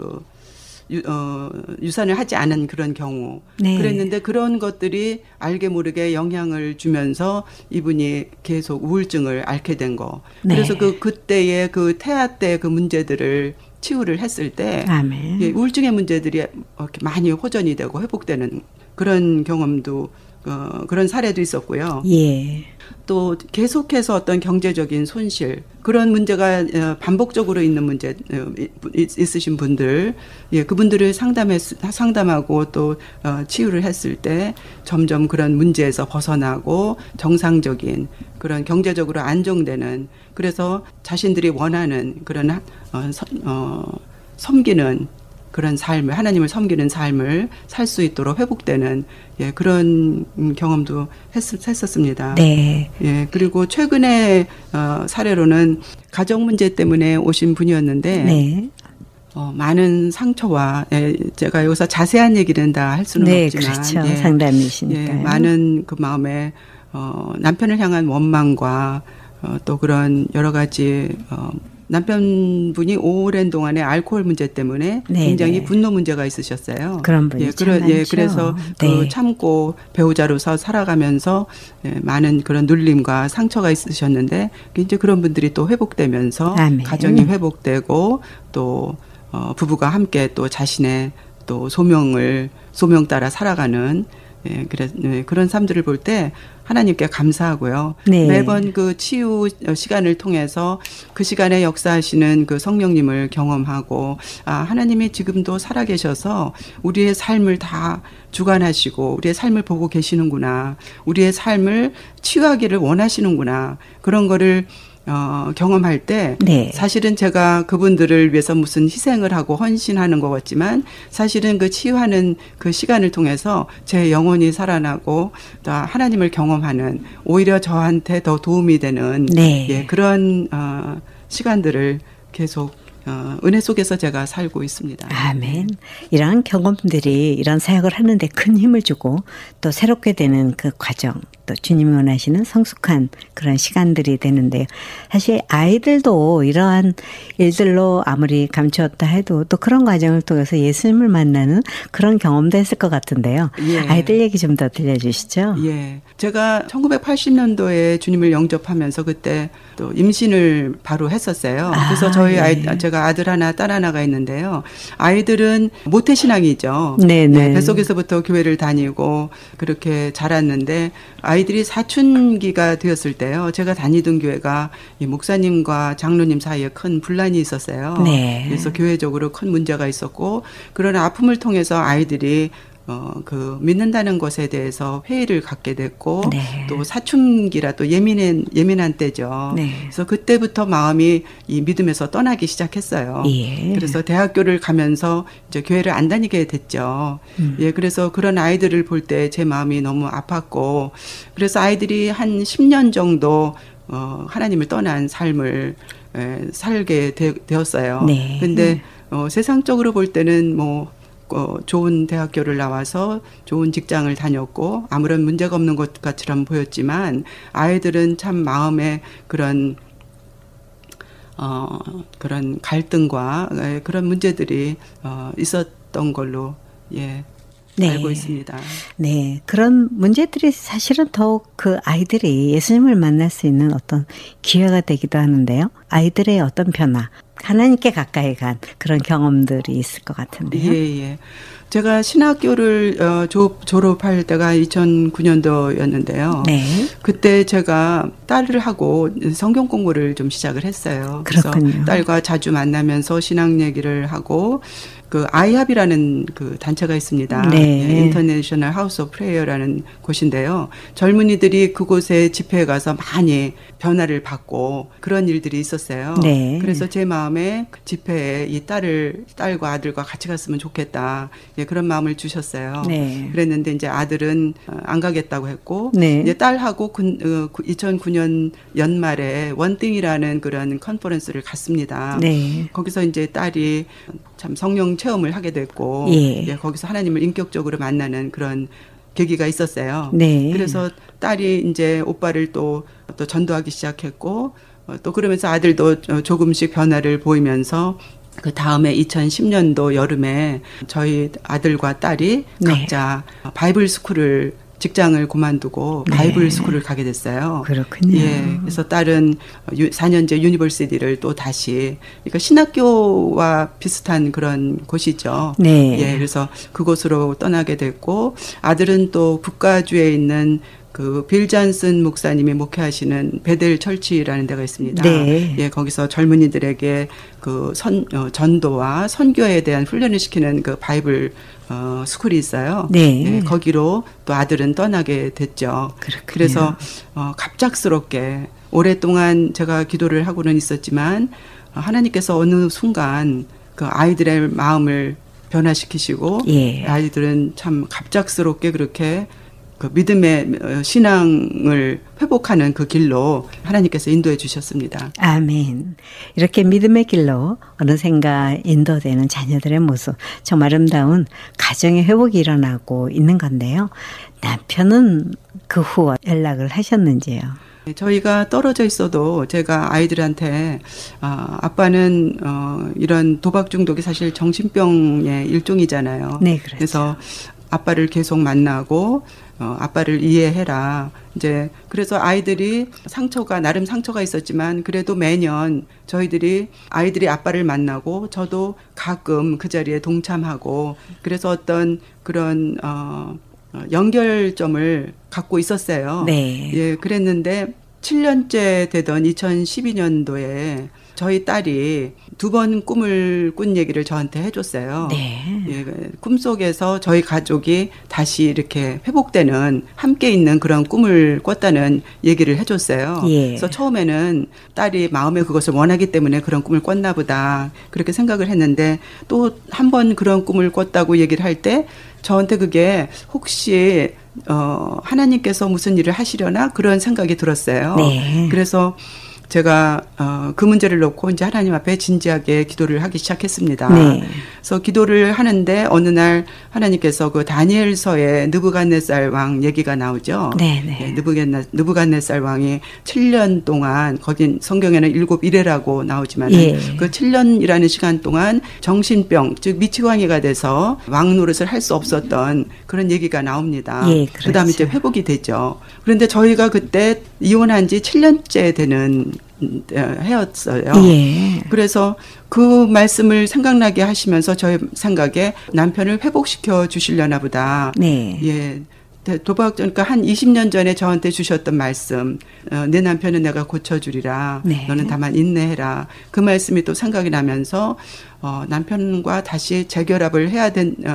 유산을 하지 않은 그런 경우. 네. 그랬는데 그런 것들이 알게 모르게 영향을 주면서 이분이 계속 우울증을 앓게 된 거. 네. 그래서 그때의 그 태아 때 그 문제들을 치유를 했을 때 아멘. 예, 우울증의 문제들이 이렇게 많이 호전이 되고 회복되는 그런 경험도 그런 사례도 있었고요. 예. 또 계속해서 어떤 경제적인 손실 그런 문제가 반복적으로 있는 문제 있으신 분들, 예, 그분들을 상담하고 또 치유를 했을 때 점점 그런 문제에서 벗어나고 정상적인 그런 경제적으로 안정되는, 그래서 자신들이 원하는 그런 섬기는 그런 삶을, 하나님을 섬기는 삶을 살 수 있도록 회복되는, 예, 그런 경험도 했었습니다. 네. 예, 그리고 최근에 사례로는 가정 문제 때문에 오신 분이었는데, 네. 많은 상처와, 예, 제가 여기서 자세한 얘기는 다 할 수는 네, 없지만, 그렇죠. 예, 상담이시니까요. 예, 많은 그 마음에 남편을 향한 원망과 또 그런 여러 가지 남편분이 오랜 동안에 알코올 문제 때문에 네, 굉장히 네. 분노 문제가 있으셨어요. 그런 분이 참 많죠. 예, 그래서 네. 참고 배우자로서 살아가면서 예, 많은 그런 눌림과 상처가 있으셨는데 이제 그런 분들이 또 회복되면서 아멘. 가정이 회복되고 또 부부가 함께 또 자신의 또 소명 따라 살아가는, 예, 그런 삶들을 볼 때 하나님께 감사하고요. 네. 매번 그 치유 시간을 통해서 그 시간에 역사하시는 그 성령님을 경험하고, 하나님이 지금도 살아계셔서 우리의 삶을 다 주관하시고 우리의 삶을 보고 계시는구나. 우리의 삶을 치유하기를 원하시는구나. 그런 거를 경험할 때, 네. 사실은 제가 그분들을 위해서 무슨 희생을 하고 헌신하는 것 같지만 사실은 그 치유하는 그 시간을 통해서 제 영혼이 살아나고 또 하나님을 경험하는, 오히려 저한테 더 도움이 되는, 네. 예, 그런 시간들을 계속 은혜 속에서 제가 살고 있습니다. 아멘. 이러한 경험들이 이런 사역을 하는데 큰 힘을 주고 또 새롭게 되는 그 과정, 또 주님이 원하시는 성숙한 그런 시간들이 되는데요. 사실 아이들도 이러한 일들로 아무리 감추었다 해도 또 그런 과정을 통해서 예수님을 만나는 그런 경험도 했을 것 같은데요. 예. 아이들 얘기 좀 더 들려주시죠. 예. 제가 1980년도에 주님을 영접하면서 그때 또 임신을 바로 했었어요. 그래서 저희 예. 제가 아들 하나, 딸 하나가 있는데요. 아이들은 모태신앙이죠. 네네. 네, 뱃속에서부터 교회를 다니고 그렇게 자랐는데 아이들이 사춘기가 되었을 때요. 제가 다니던 교회가 이 목사님과 장로님 사이에 큰 분란이 있었어요. 네. 그래서 교회적으로 큰 문제가 있었고, 그런 아픔을 통해서 아이들이 믿는다는 것에 대해서 회의를 갖게 됐고, 네. 또 사춘기라 또 예민한 때죠. 네. 그래서 그때부터 마음이 이 믿음에서 떠나기 시작했어요. 예. 그래서 대학교를 가면서 이제 교회를 안 다니게 됐죠. 예, 그래서 그런 아이들을 볼 때 제 마음이 너무 아팠고, 그래서 아이들이 한 10년 정도 하나님을 떠난 삶을 살게 되었어요. 네. 근데 세상적으로 볼 때는 뭐 좋은 대학교를 나와서 좋은 직장을 다녔고 아무런 문제가 없는 것처럼 보였지만, 아이들은 참 마음에 그런 갈등과 그런 문제들이 있었던 걸로, 예, 네. 알고 있습니다. 네. 그런 문제들이 사실은 더욱 그 아이들이 예수님을 만날 수 있는 어떤 기회가 되기도 하는데요. 아이들의 어떤 변화, 하나님께 가까이 간 그런 경험들이 있을 것 같은데요. 예, 예. 제가 신학교를 졸업할 때가 2009년도였는데요. 네. 그때 제가 딸을 하고 성경 공부를 좀 시작을 했어요. 그렇군요. 그래서 딸과 자주 만나면서 신앙 얘기를 하고, 그 아이합이라는 그 단체가 있습니다. 네. 인터내셔널 하우스 오브 프레이어라는 곳인데요. 젊은이들이 그곳에 집회에 가서 많이 변화를 받고 그런 일들이 있었어요. 네. 그래서 제 마음에 집회에 이 딸과 아들과 같이 갔으면 좋겠다. 예, 그런 마음을 주셨어요. 네. 그랬는데 이제 아들은 안 가겠다고 했고, 네. 이제 딸하고 2009년 연말에 원띵이라는 그런 컨퍼런스를 갔습니다. 네. 거기서 이제 딸이 참 성령 체험을 하게 됐고, 예. 예, 거기서 하나님을 인격적으로 만나는 그런 계기가 있었어요. 네. 그래서 딸이 이제 오빠를 또 전도하기 시작했고 또 그러면서 아들도 조금씩 변화를 보이면서 그 다음에 2010년도 여름에 저희 아들과 딸이 각자 바이블 스쿨을 직장을 그만두고 바이블 스쿨을 가게 됐어요. 그렇군요. 예. 그래서 딸은 4년제 유니버시티를 또 다시, 그러니까 신학교와 비슷한 그런 곳이죠. 네. 예. 그래서 그곳으로 떠나게 됐고, 아들은 또 북가주에 있는 그 빌 잔슨 목사님이 목회하시는 베델 철치라는 데가 있습니다. 네. 예, 거기서 젊은이들에게 그 전도와 선교에 대한 훈련을 시키는 그 바이블 스쿨이 있어요. 네. 예, 거기로 또 아들은 떠나게 됐죠. 그렇군요. 그래서 갑작스럽게 오랫동안 제가 기도를 하고는 있었지만 하나님께서 어느 순간 그 아이들의 마음을 변화시키시고 예. 아이들은 참 갑작스럽게 그렇게 그 믿음의 신앙을 회복하는 그 길로 하나님께서 인도해 주셨습니다. 아멘. 이렇게 믿음의 길로 어느샌가 인도되는 자녀들의 모습, 정말 아름다운 가정의 회복이 일어나고 있는 건데요. 남편은 그 후 연락을 하셨는지요? 저희가 떨어져 있어도 제가 아이들한테 아빠는 이런 도박 중독이 사실 정신병의 일종이잖아요. 네, 그렇죠. 그래서 아빠를 계속 만나고 아빠를 이해해라. 이제 그래서 아이들이 나름 상처가 있었지만 그래도 매년 저희들이 아이들이 아빠를 만나고 저도 가끔 그 자리에 동참하고 그래서 어떤 그런 연결점을 갖고 있었어요. 네. 예, 그랬는데 7년째 되던 2012년도에 저희 딸이 2번 꿈을 꾼 얘기를 저한테 해줬어요. 네. 예, 꿈속에서 저희 가족이 다시 이렇게 회복되는 함께 있는 그런 꿈을 꿨다는 얘기를 해줬어요. 예. 그래서 처음에는 딸이 마음에 그것을 원하기 때문에 그런 꿈을 꿨나 보다 그렇게 생각을 했는데 또 한 번 그런 꿈을 꿨다고 얘기를 할 때 저한테 그게 혹시 하나님께서 무슨 일을 하시려나 그런 생각이 들었어요. 네. 그래서 제가 그 문제를 놓고 이제 하나님 앞에 진지하게 기도를 하기 시작했습니다. 네. 그래서 기도를 하는데 어느 날 하나님께서 그 다니엘서에 느부갓네살 왕 얘기가 나오죠. 네. 예, 느부갓네살 왕이 7년 동안 거긴 성경에는 7일회라고 나오지만 예. 그 7년이라는 시간 동안 정신병 즉 미치광이가 돼서 왕 노릇을 할 수 없었던 그런 얘기가 나옵니다. 예, 그렇죠. 그다음에 이제 회복이 되죠. 그런데 저희가 그때 이혼한 지 7년째 되는 해였어요. 예. 그래서 그 말씀을 생각나게 하시면서 저의 생각에 남편을 회복시켜 주시려나 보다. 네. 예. 도박, 그러니까 한 20년 전에 저한테 주셨던 말씀, 내 남편은 내가 고쳐주리라. 네. 너는 다만 인내해라. 그 말씀이 또 생각이 나면서 남편과 다시 재결합을 해야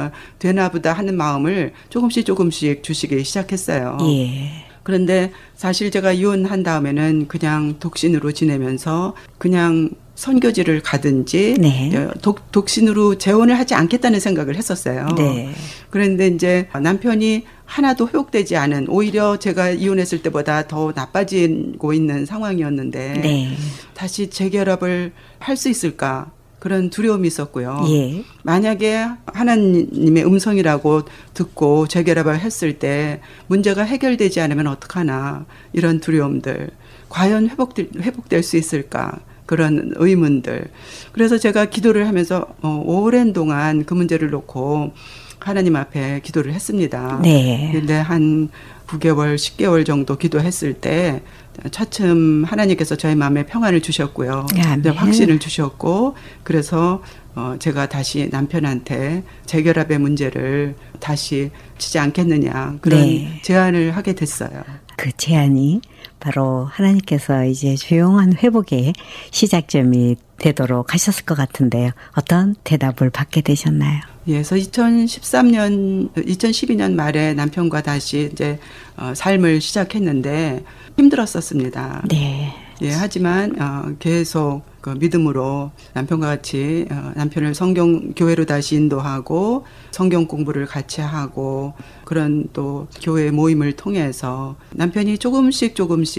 되나 보다 하는 마음을 조금씩 주시기 시작했어요. 예. 그런데 사실 제가 이혼한 다음에는 그냥 독신으로 지내면서 그냥 선교지를 가든지 네. 독신으로 재혼을 하지 않겠다는 생각을 했었어요. 네. 그런데 이제 남편이 하나도 회복되지 않은 오히려 제가 이혼했을 때보다 더 나빠지고 있는 상황이었는데 네. 다시 재결합을 할 수 있을까? 그런 두려움이 있었고요. 예. 만약에 하나님의 음성이라고 듣고 재결합을 했을 때 문제가 해결되지 않으면 어떡하나 이런 두려움들. 과연 회복될 수 있을까? 그런 의문들. 그래서 제가 기도를 하면서 오랜 동안 그 문제를 놓고 하나님 앞에 기도를 했습니다. 네. 근데 한 9개월, 10개월 정도 기도했을 때 차츰 하나님께서 저의 마음에 평안을 주셨고요. 아멘. 확신을 주셨고 그래서 제가 다시 남편한테 재결합의 문제를 다시 치지 않겠느냐 그런 네. 제안을 하게 됐어요. 그 제안이 바로 하나님께서 이제 조용한 회복의 시작점이 되도록 하셨을 것 같은데요. 어떤 대답을 받게 되셨나요? 예, 그래서 2012년 말에 남편과 다시 이제 삶을 시작했는데 힘들었었습니다. 네. 예, 하지만 계속 그 믿음으로 남편과 같이 남편을 성경 교회로 다시 인도하고 성경 공부를 같이 하고 그런 또 교회 모임을 통해서 남편이 조금씩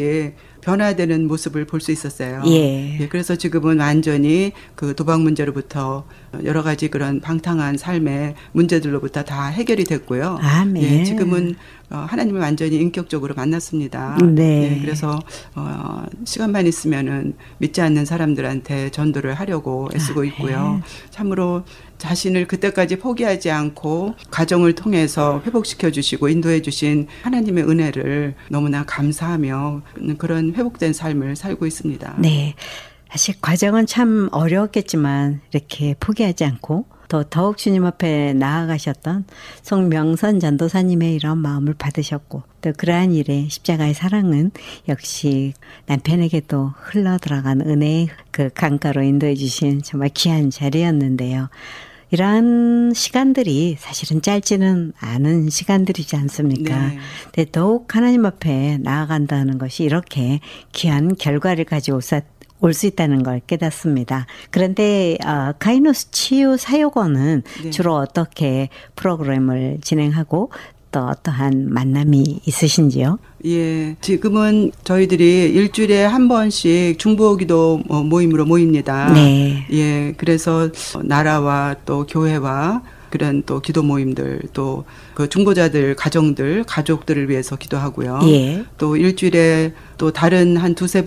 변화되는 모습을 볼 수 있었어요. 예. 그래서 지금은 완전히 그 도박 문제로부터 여러 가지 그런 방탕한 삶의 문제들로부터 다 해결이 됐고요. 아멘. 지금은 하나님을 완전히 인격적으로 만났습니다. 네. 그래서 시간만 있으면은 믿지 않는 사람들한테 전도를 하려고 애쓰고 있고요. 참으로 자신을 그때까지 포기하지 않고 가정을 통해서 회복시켜 주시고 인도해 주신 하나님의 은혜를 너무나 감사하며 그런 회복된 삶을 살고 있습니다. 네. 사실 과정은 참 어려웠겠지만 이렇게 포기하지 않고 또 더욱 주님 앞에 나아가셨던 송명선 전도사님의 이런 마음을 받으셨고 또 그러한 일에 십자가의 사랑은 역시 남편에게도 흘러들어간 은혜의 그 강가로 인도해 주신 정말 귀한 자리였는데요. 이러한 시간들이 사실은 짧지는 않은 시간들이지 않습니까? 네. 근데 더욱 하나님 앞에 나아간다는 것이 이렇게 귀한 결과를 가지고 올 수 있다는 걸 깨닫습니다. 그런데 카이노스 치유 사역원은 네. 주로 어떻게 프로그램을 진행하고 또 어떠한 만남이 있으신지요? 예, 지금은 저희들이 일주일에 한 번씩 중보기도 모임으로 모입니다. 네. 예, 그래서 나라와 또 교회와 그런 또 기도 모임들 또 그 중보자들 가정들 가족들을 위해서 기도하고요. 예. 또 일주일에 또 다른 한 두세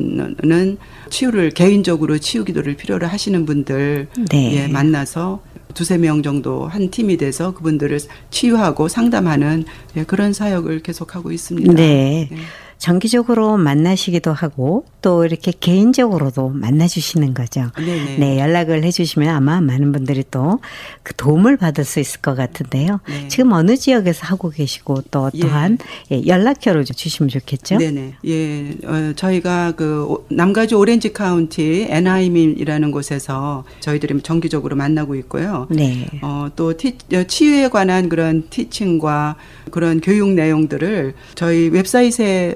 번은 치유를 개인적으로 치유 기도를 필요로 하시는 분들 네. 예, 만나서 두세 명 정도 한 팀이 돼서 그분들을 치유하고 상담하는 예, 그런 사역을 계속하고 있습니다. 네. 네. 정기적으로 만나시기도 하고 또 이렇게 개인적으로도 만나주시는 거죠. 네네. 네, 연락을 해주시면 아마 많은 분들이 또 그 도움을 받을 수 있을 것 같은데요. 네. 지금 어느 지역에서 하고 계시고 또 어떠한 연락처를 주시면 좋겠죠? 네네. 예, 저희가 그 남가주 오렌지 카운티 애나임이라는 곳에서 저희들이 정기적으로 만나고 있고요. 네. 또 치유에 관한 그런 티칭과 그런 교육 내용들을 저희 웹사이트에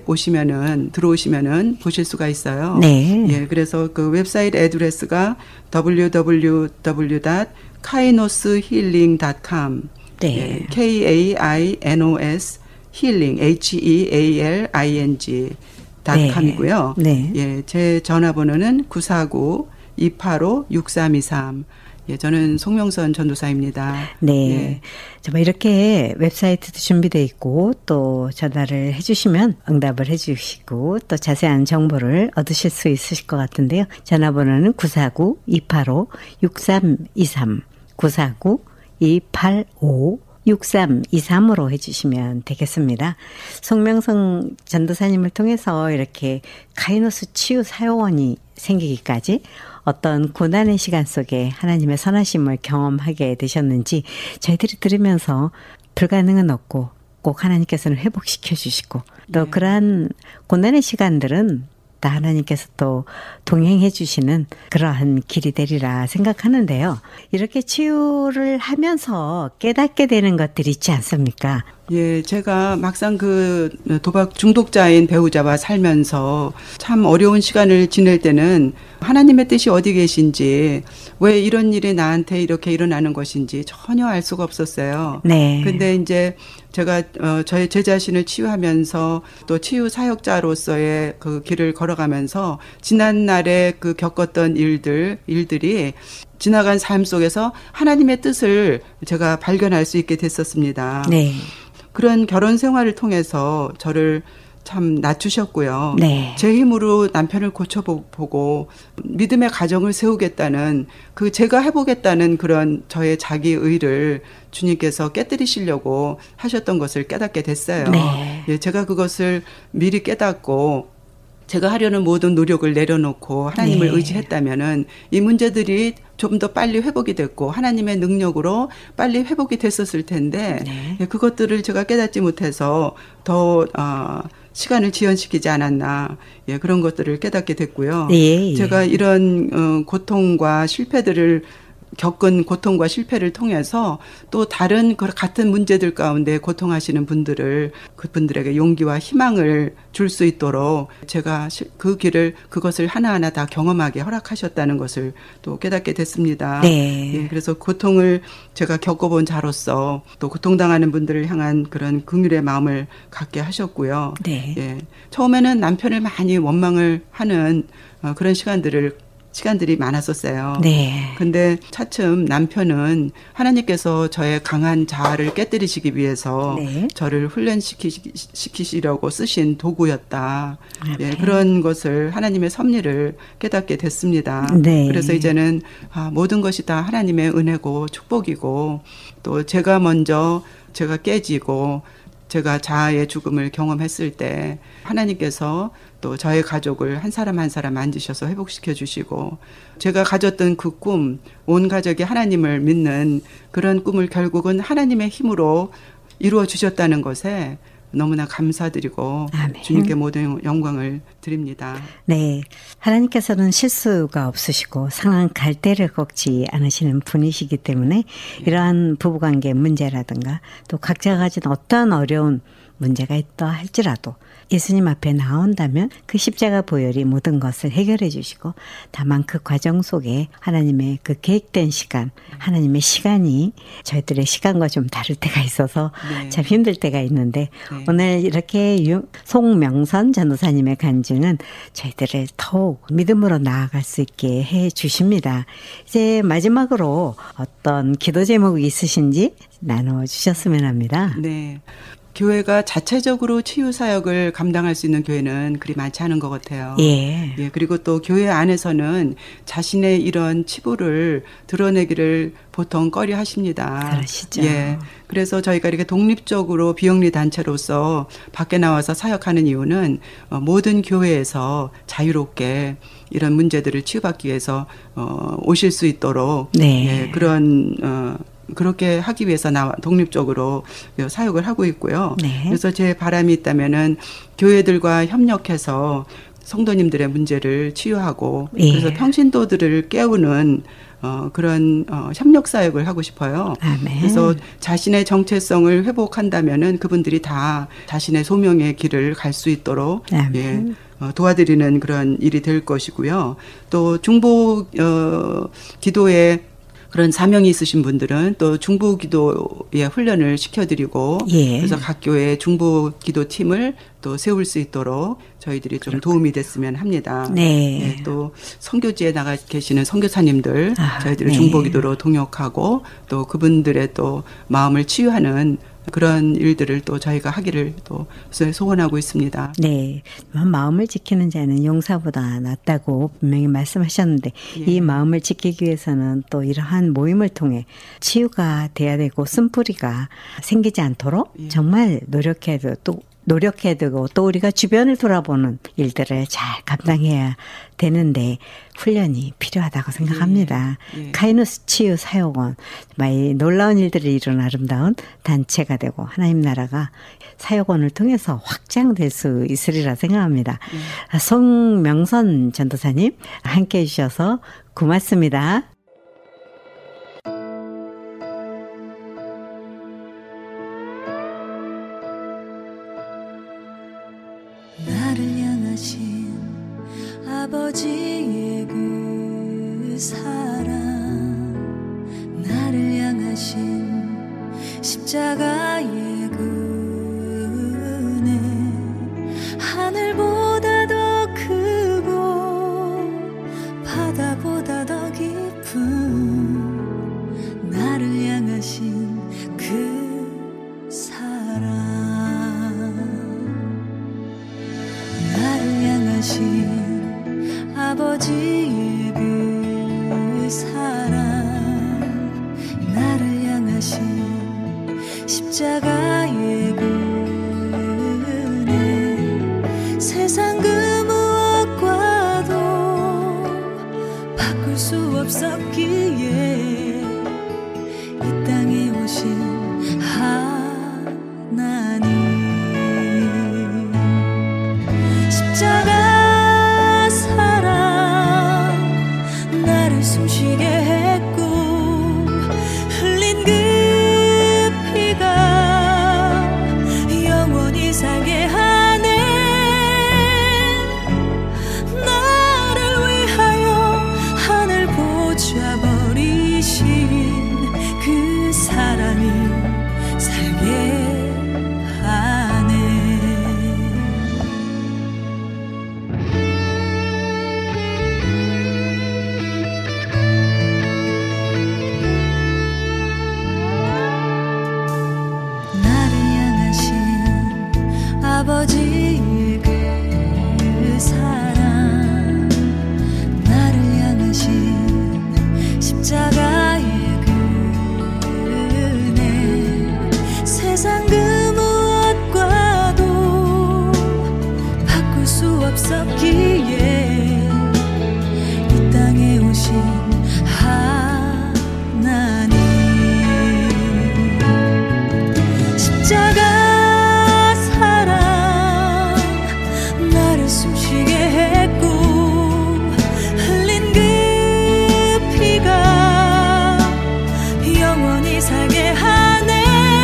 들어오시면은 보실 수가 있어요. 네. 예, 그래서 그 웹사이트 애드레스가 www.kainoshealing.com. 네. 예, KAINOS healing HEALING.com이고요. 네. 예, 제 전화번호는 949-285-6323. 예, 저는 송명선 전도사입니다. 네. 예. 정말 이렇게 웹사이트도 준비되어 있고 또 전화를 해주시면 응답을 해주시고 또 자세한 정보를 얻으실 수 있으실 것 같은데요. 전화번호는 949-285-6323 949-285-6323으로 해주시면 되겠습니다. 송명성 전도사님을 통해서 이렇게 카이노스 치유 사역원이 생기기까지 어떤 고난의 시간 속에 하나님의 선하심을 경험하게 되셨는지 저희들이 들으면서 불가능은 없고 꼭 하나님께서는 회복시켜 주시고 또 그러한 고난의 시간들은 다 하나님께서 또 동행해 주시는 그러한 길이 되리라 생각하는데요. 이렇게 치유를 하면서 깨닫게 되는 것들이 있지 않습니까? 예, 제가 막상 그 도박 중독자인 배우자와 살면서 참 어려운 시간을 지낼 때는 하나님의 뜻이 어디 계신지, 왜 이런 일이 나한테 이렇게 일어나는 것인지 전혀 알 수가 없었어요. 네. 근데 이제 제가 제 자신을 치유하면서 또 치유 사역자로서의 그 길을 걸어가면서 지난날에 그 겪었던 일들이 지나간 삶 속에서 하나님의 뜻을 제가 발견할 수 있게 됐었습니다. 네. 그런 결혼 생활을 통해서 저를 참 낮추셨고요. 네. 제 힘으로 남편을 고쳐보고 믿음의 가정을 세우겠다는 제가 해보겠다는 그런 저의 자기의를 주님께서 깨뜨리시려고 하셨던 것을 깨닫게 됐어요. 네. 예, 제가 그것을 미리 깨닫고 제가 하려는 모든 노력을 내려놓고 하나님을 의지했다면은 이 문제들이 좀 더 빨리 회복이 됐고 하나님의 능력으로 빨리 회복이 됐었을 텐데 예, 그것들을 제가 깨닫지 못해서 더 시간을 지연시키지 않았나 예, 그런 것들을 깨닫게 됐고요. 예. 제가 이런 고통과 실패들을 겪은 고통과 실패를 통해서 또 다른 같은 문제들 가운데 고통하시는 분들을 그분들에게 용기와 희망을 줄 수 있도록 제가 그것을 하나하나 다 경험하게 허락하셨다는 것을 또 깨닫게 됐습니다. 네. 예, 그래서 고통을 제가 겪어본 자로서 또 고통당하는 분들을 향한 그런 긍휼의 마음을 갖게 하셨고요. 네. 예, 처음에는 남편을 많이 원망을 하는 그런 시간들이 많았었어요. 네. 근데 차츰 남편은 하나님께서 저의 강한 자아를 깨뜨리시기 위해서 네. 저를 훈련시키시려고 쓰신 도구였다. 네. 예, 그런 것을 하나님의 섭리를 깨닫게 됐습니다. 네. 그래서 이제는 모든 것이 다 하나님의 은혜고 축복이고 또 제가 깨지고 제가 자아의 죽음을 경험했을 때 하나님께서 또 저의 가족을 한 사람 한 사람 만지셔서 회복시켜 주시고 제가 가졌던 그 꿈, 온 가족이 하나님을 믿는 그런 꿈을 결국은 하나님의 힘으로 이루어 주셨다는 것에 너무나 감사드리고 아멘. 주님께 모든 영광을 드립니다. 네. 하나님께서는 실수가 없으시고 상한 갈대를 꺾지 않으시는 분이시기 때문에 이러한 부부관계 문제라든가 또 각자가 가진 어떠한 어려운 문제가 있다 할지라도 예수님 앞에 나온다면 그 십자가 보혈이 모든 것을 해결해 주시고 다만 그 과정 속에 하나님의 그 계획된 시간, 하나님의 시간이 저희들의 시간과 좀 다를 때가 있어서 네. 참 힘들 때가 있는데 네. 오늘 이렇게 송명선 전도사님의 간증은 저희들을 더욱 믿음으로 나아갈 수 있게 해 주십니다. 이제 마지막으로 어떤 기도 제목이 있으신지 나눠주셨으면 합니다. 네. 교회가 자체적으로 치유 사역을 감당할 수 있는 교회는 그리 많지 않은 것 같아요. 예. 예, 그리고 또 교회 안에서는 자신의 이런 치부를 드러내기를 보통 꺼려 하십니다. 그러시죠. 예. 그래서 저희가 이렇게 독립적으로 비영리 단체로서 밖에 나와서 사역하는 이유는 모든 교회에서 자유롭게 이런 문제들을 치유받기 위해서 오실 수 있도록 네. 예, 그렇게 하기 위해서 독립적으로 사역을 하고 있고요. 네. 그래서 제 바람이 있다면은 교회들과 협력해서 성도님들의 문제를 치유하고 예. 그래서 평신도들을 깨우는 그런 협력 사역을 하고 싶어요. 아멘. 그래서 자신의 정체성을 회복한다면은 그분들이 다 자신의 소명의 길을 갈 수 있도록 아멘. 도와드리는 그런 일이 될 것이고요. 또 중보 기도에 그런 사명이 있으신 분들은 또 중보기도의 훈련을 시켜드리고 예. 그래서 각 교회 중보기도팀을 또 세울 수 있도록 저희들이 좀 도움이 됐으면 합니다. 네. 네, 또 선교지에 나가 계시는 선교사님들 저희들이 네. 중보기도로 동역하고 또 그분들의 또 마음을 치유하는 그런 일들을 또 저희가 하기를 또 소원하고 있습니다. 네. 마음을 지키는 자는 용사보다 낫다고 분명히 말씀하셨는데 예. 이 마음을 지키기 위해서는 또 이러한 모임을 통해 치유가 돼야 되고 쓴뿌리가 생기지 않도록 예. 정말 노력해야 되고 또 우리가 주변을 돌아보는 일들을 잘 감당해야 되는데 훈련이 필요하다고 생각합니다. 예. 카이누스 치유 사역원 정말 놀라운 일들을 이룬 아름다운 단체가 되고 하나님 나라가 사역원을 통해서 확장될 수 있으리라 생각합니다. 송명선 전도사님 함께해 주셔서 고맙습니다. 나를 향하신 아버지의 그 사랑, 나를 향하신 십자가의 그 은혜, 하늘보다 더 크고 바다보다 더 깊은 나를 향하신 그 사랑, 나를 향하신 아버지의 그 사랑, 나를 향하신 십자가의 그 은혜, 세상 그 무엇과도 바꿀 수 없었기에 이 땅에 오신 하나님, 십자가 사랑 나를 숨쉬게 했고 수 없었기에 이 땅에 오신 하나님 십자가 사랑 나를 숨쉬게 했고 흘린 그 피가 영원히 살게 하네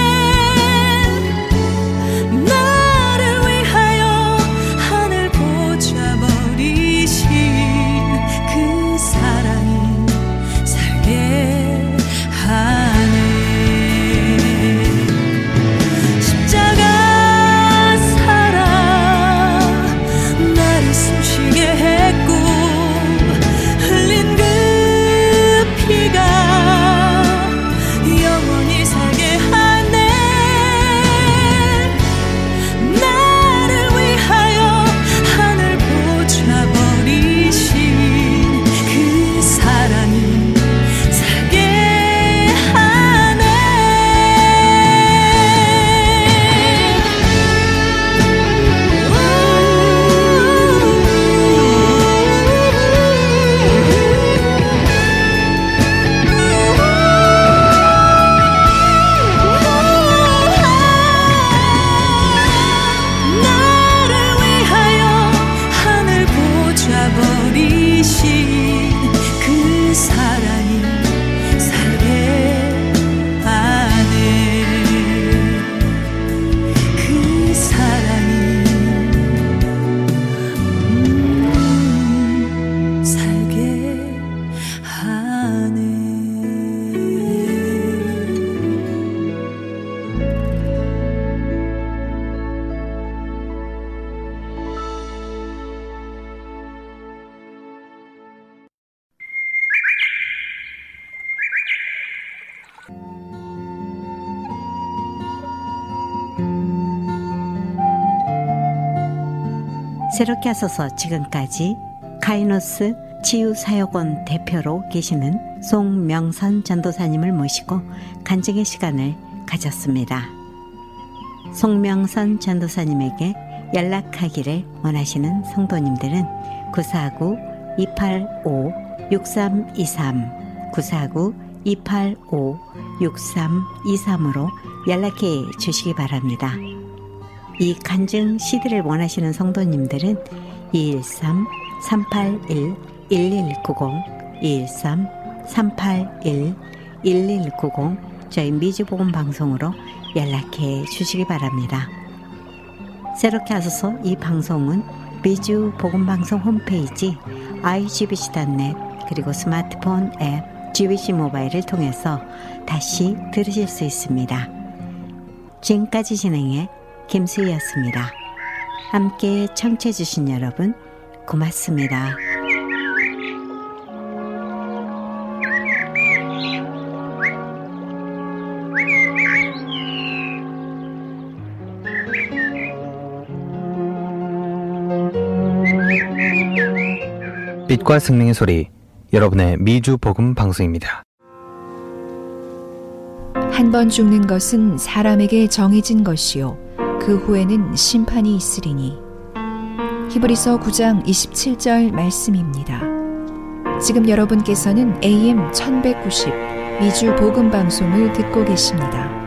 나를 위하여 하늘 보좌버리신 그 사랑이 살게 하네 십자가 사랑 나를 숨쉬게 했고 흘린 그 피가 영원히 살게 하네 나를 위하여 하늘 보좌버리신 그 사랑이 살게 하네 나를 위하여 하늘 보좌버리신 그 사랑이 살게 하네 그 사랑이 살게 하네 새롭게 하소서 지금까지 카이노스 치유사역원 대표로 계시는 송명선 전도사님을 모시고 간증의 시간을 가졌습니다. 송명선 전도사님에게 연락하기를 원하시는 성도님들은 949-285-6323 949-285-6323으로 연락해 주시기 바랍니다. 이 간증 CD를 원하시는 성도님들은 213-381-1190 213-381-1190 저희 미주복음방송으로 연락해 주시기 바랍니다. 새롭게 하소서 이 방송은 미주복음방송 홈페이지 igbc.net 그리고 스마트폰 앱 GBC 모바일을 통해서 다시 들으실 수 있습니다. 지금까지 진행해 김수희였습니다. 함께 청취해 주신 여러분 고맙습니다. 빛과 생명의 소리, 여러분의 미주 복음 방송입니다. 한 번 죽는 것은 사람에게 정해진 것이요 그 후에는 심판이 있으리니. 히브리서 9장 27절 말씀입니다. 지금 여러분께서는 AM 1190 미주 복음 방송을 듣고 계십니다.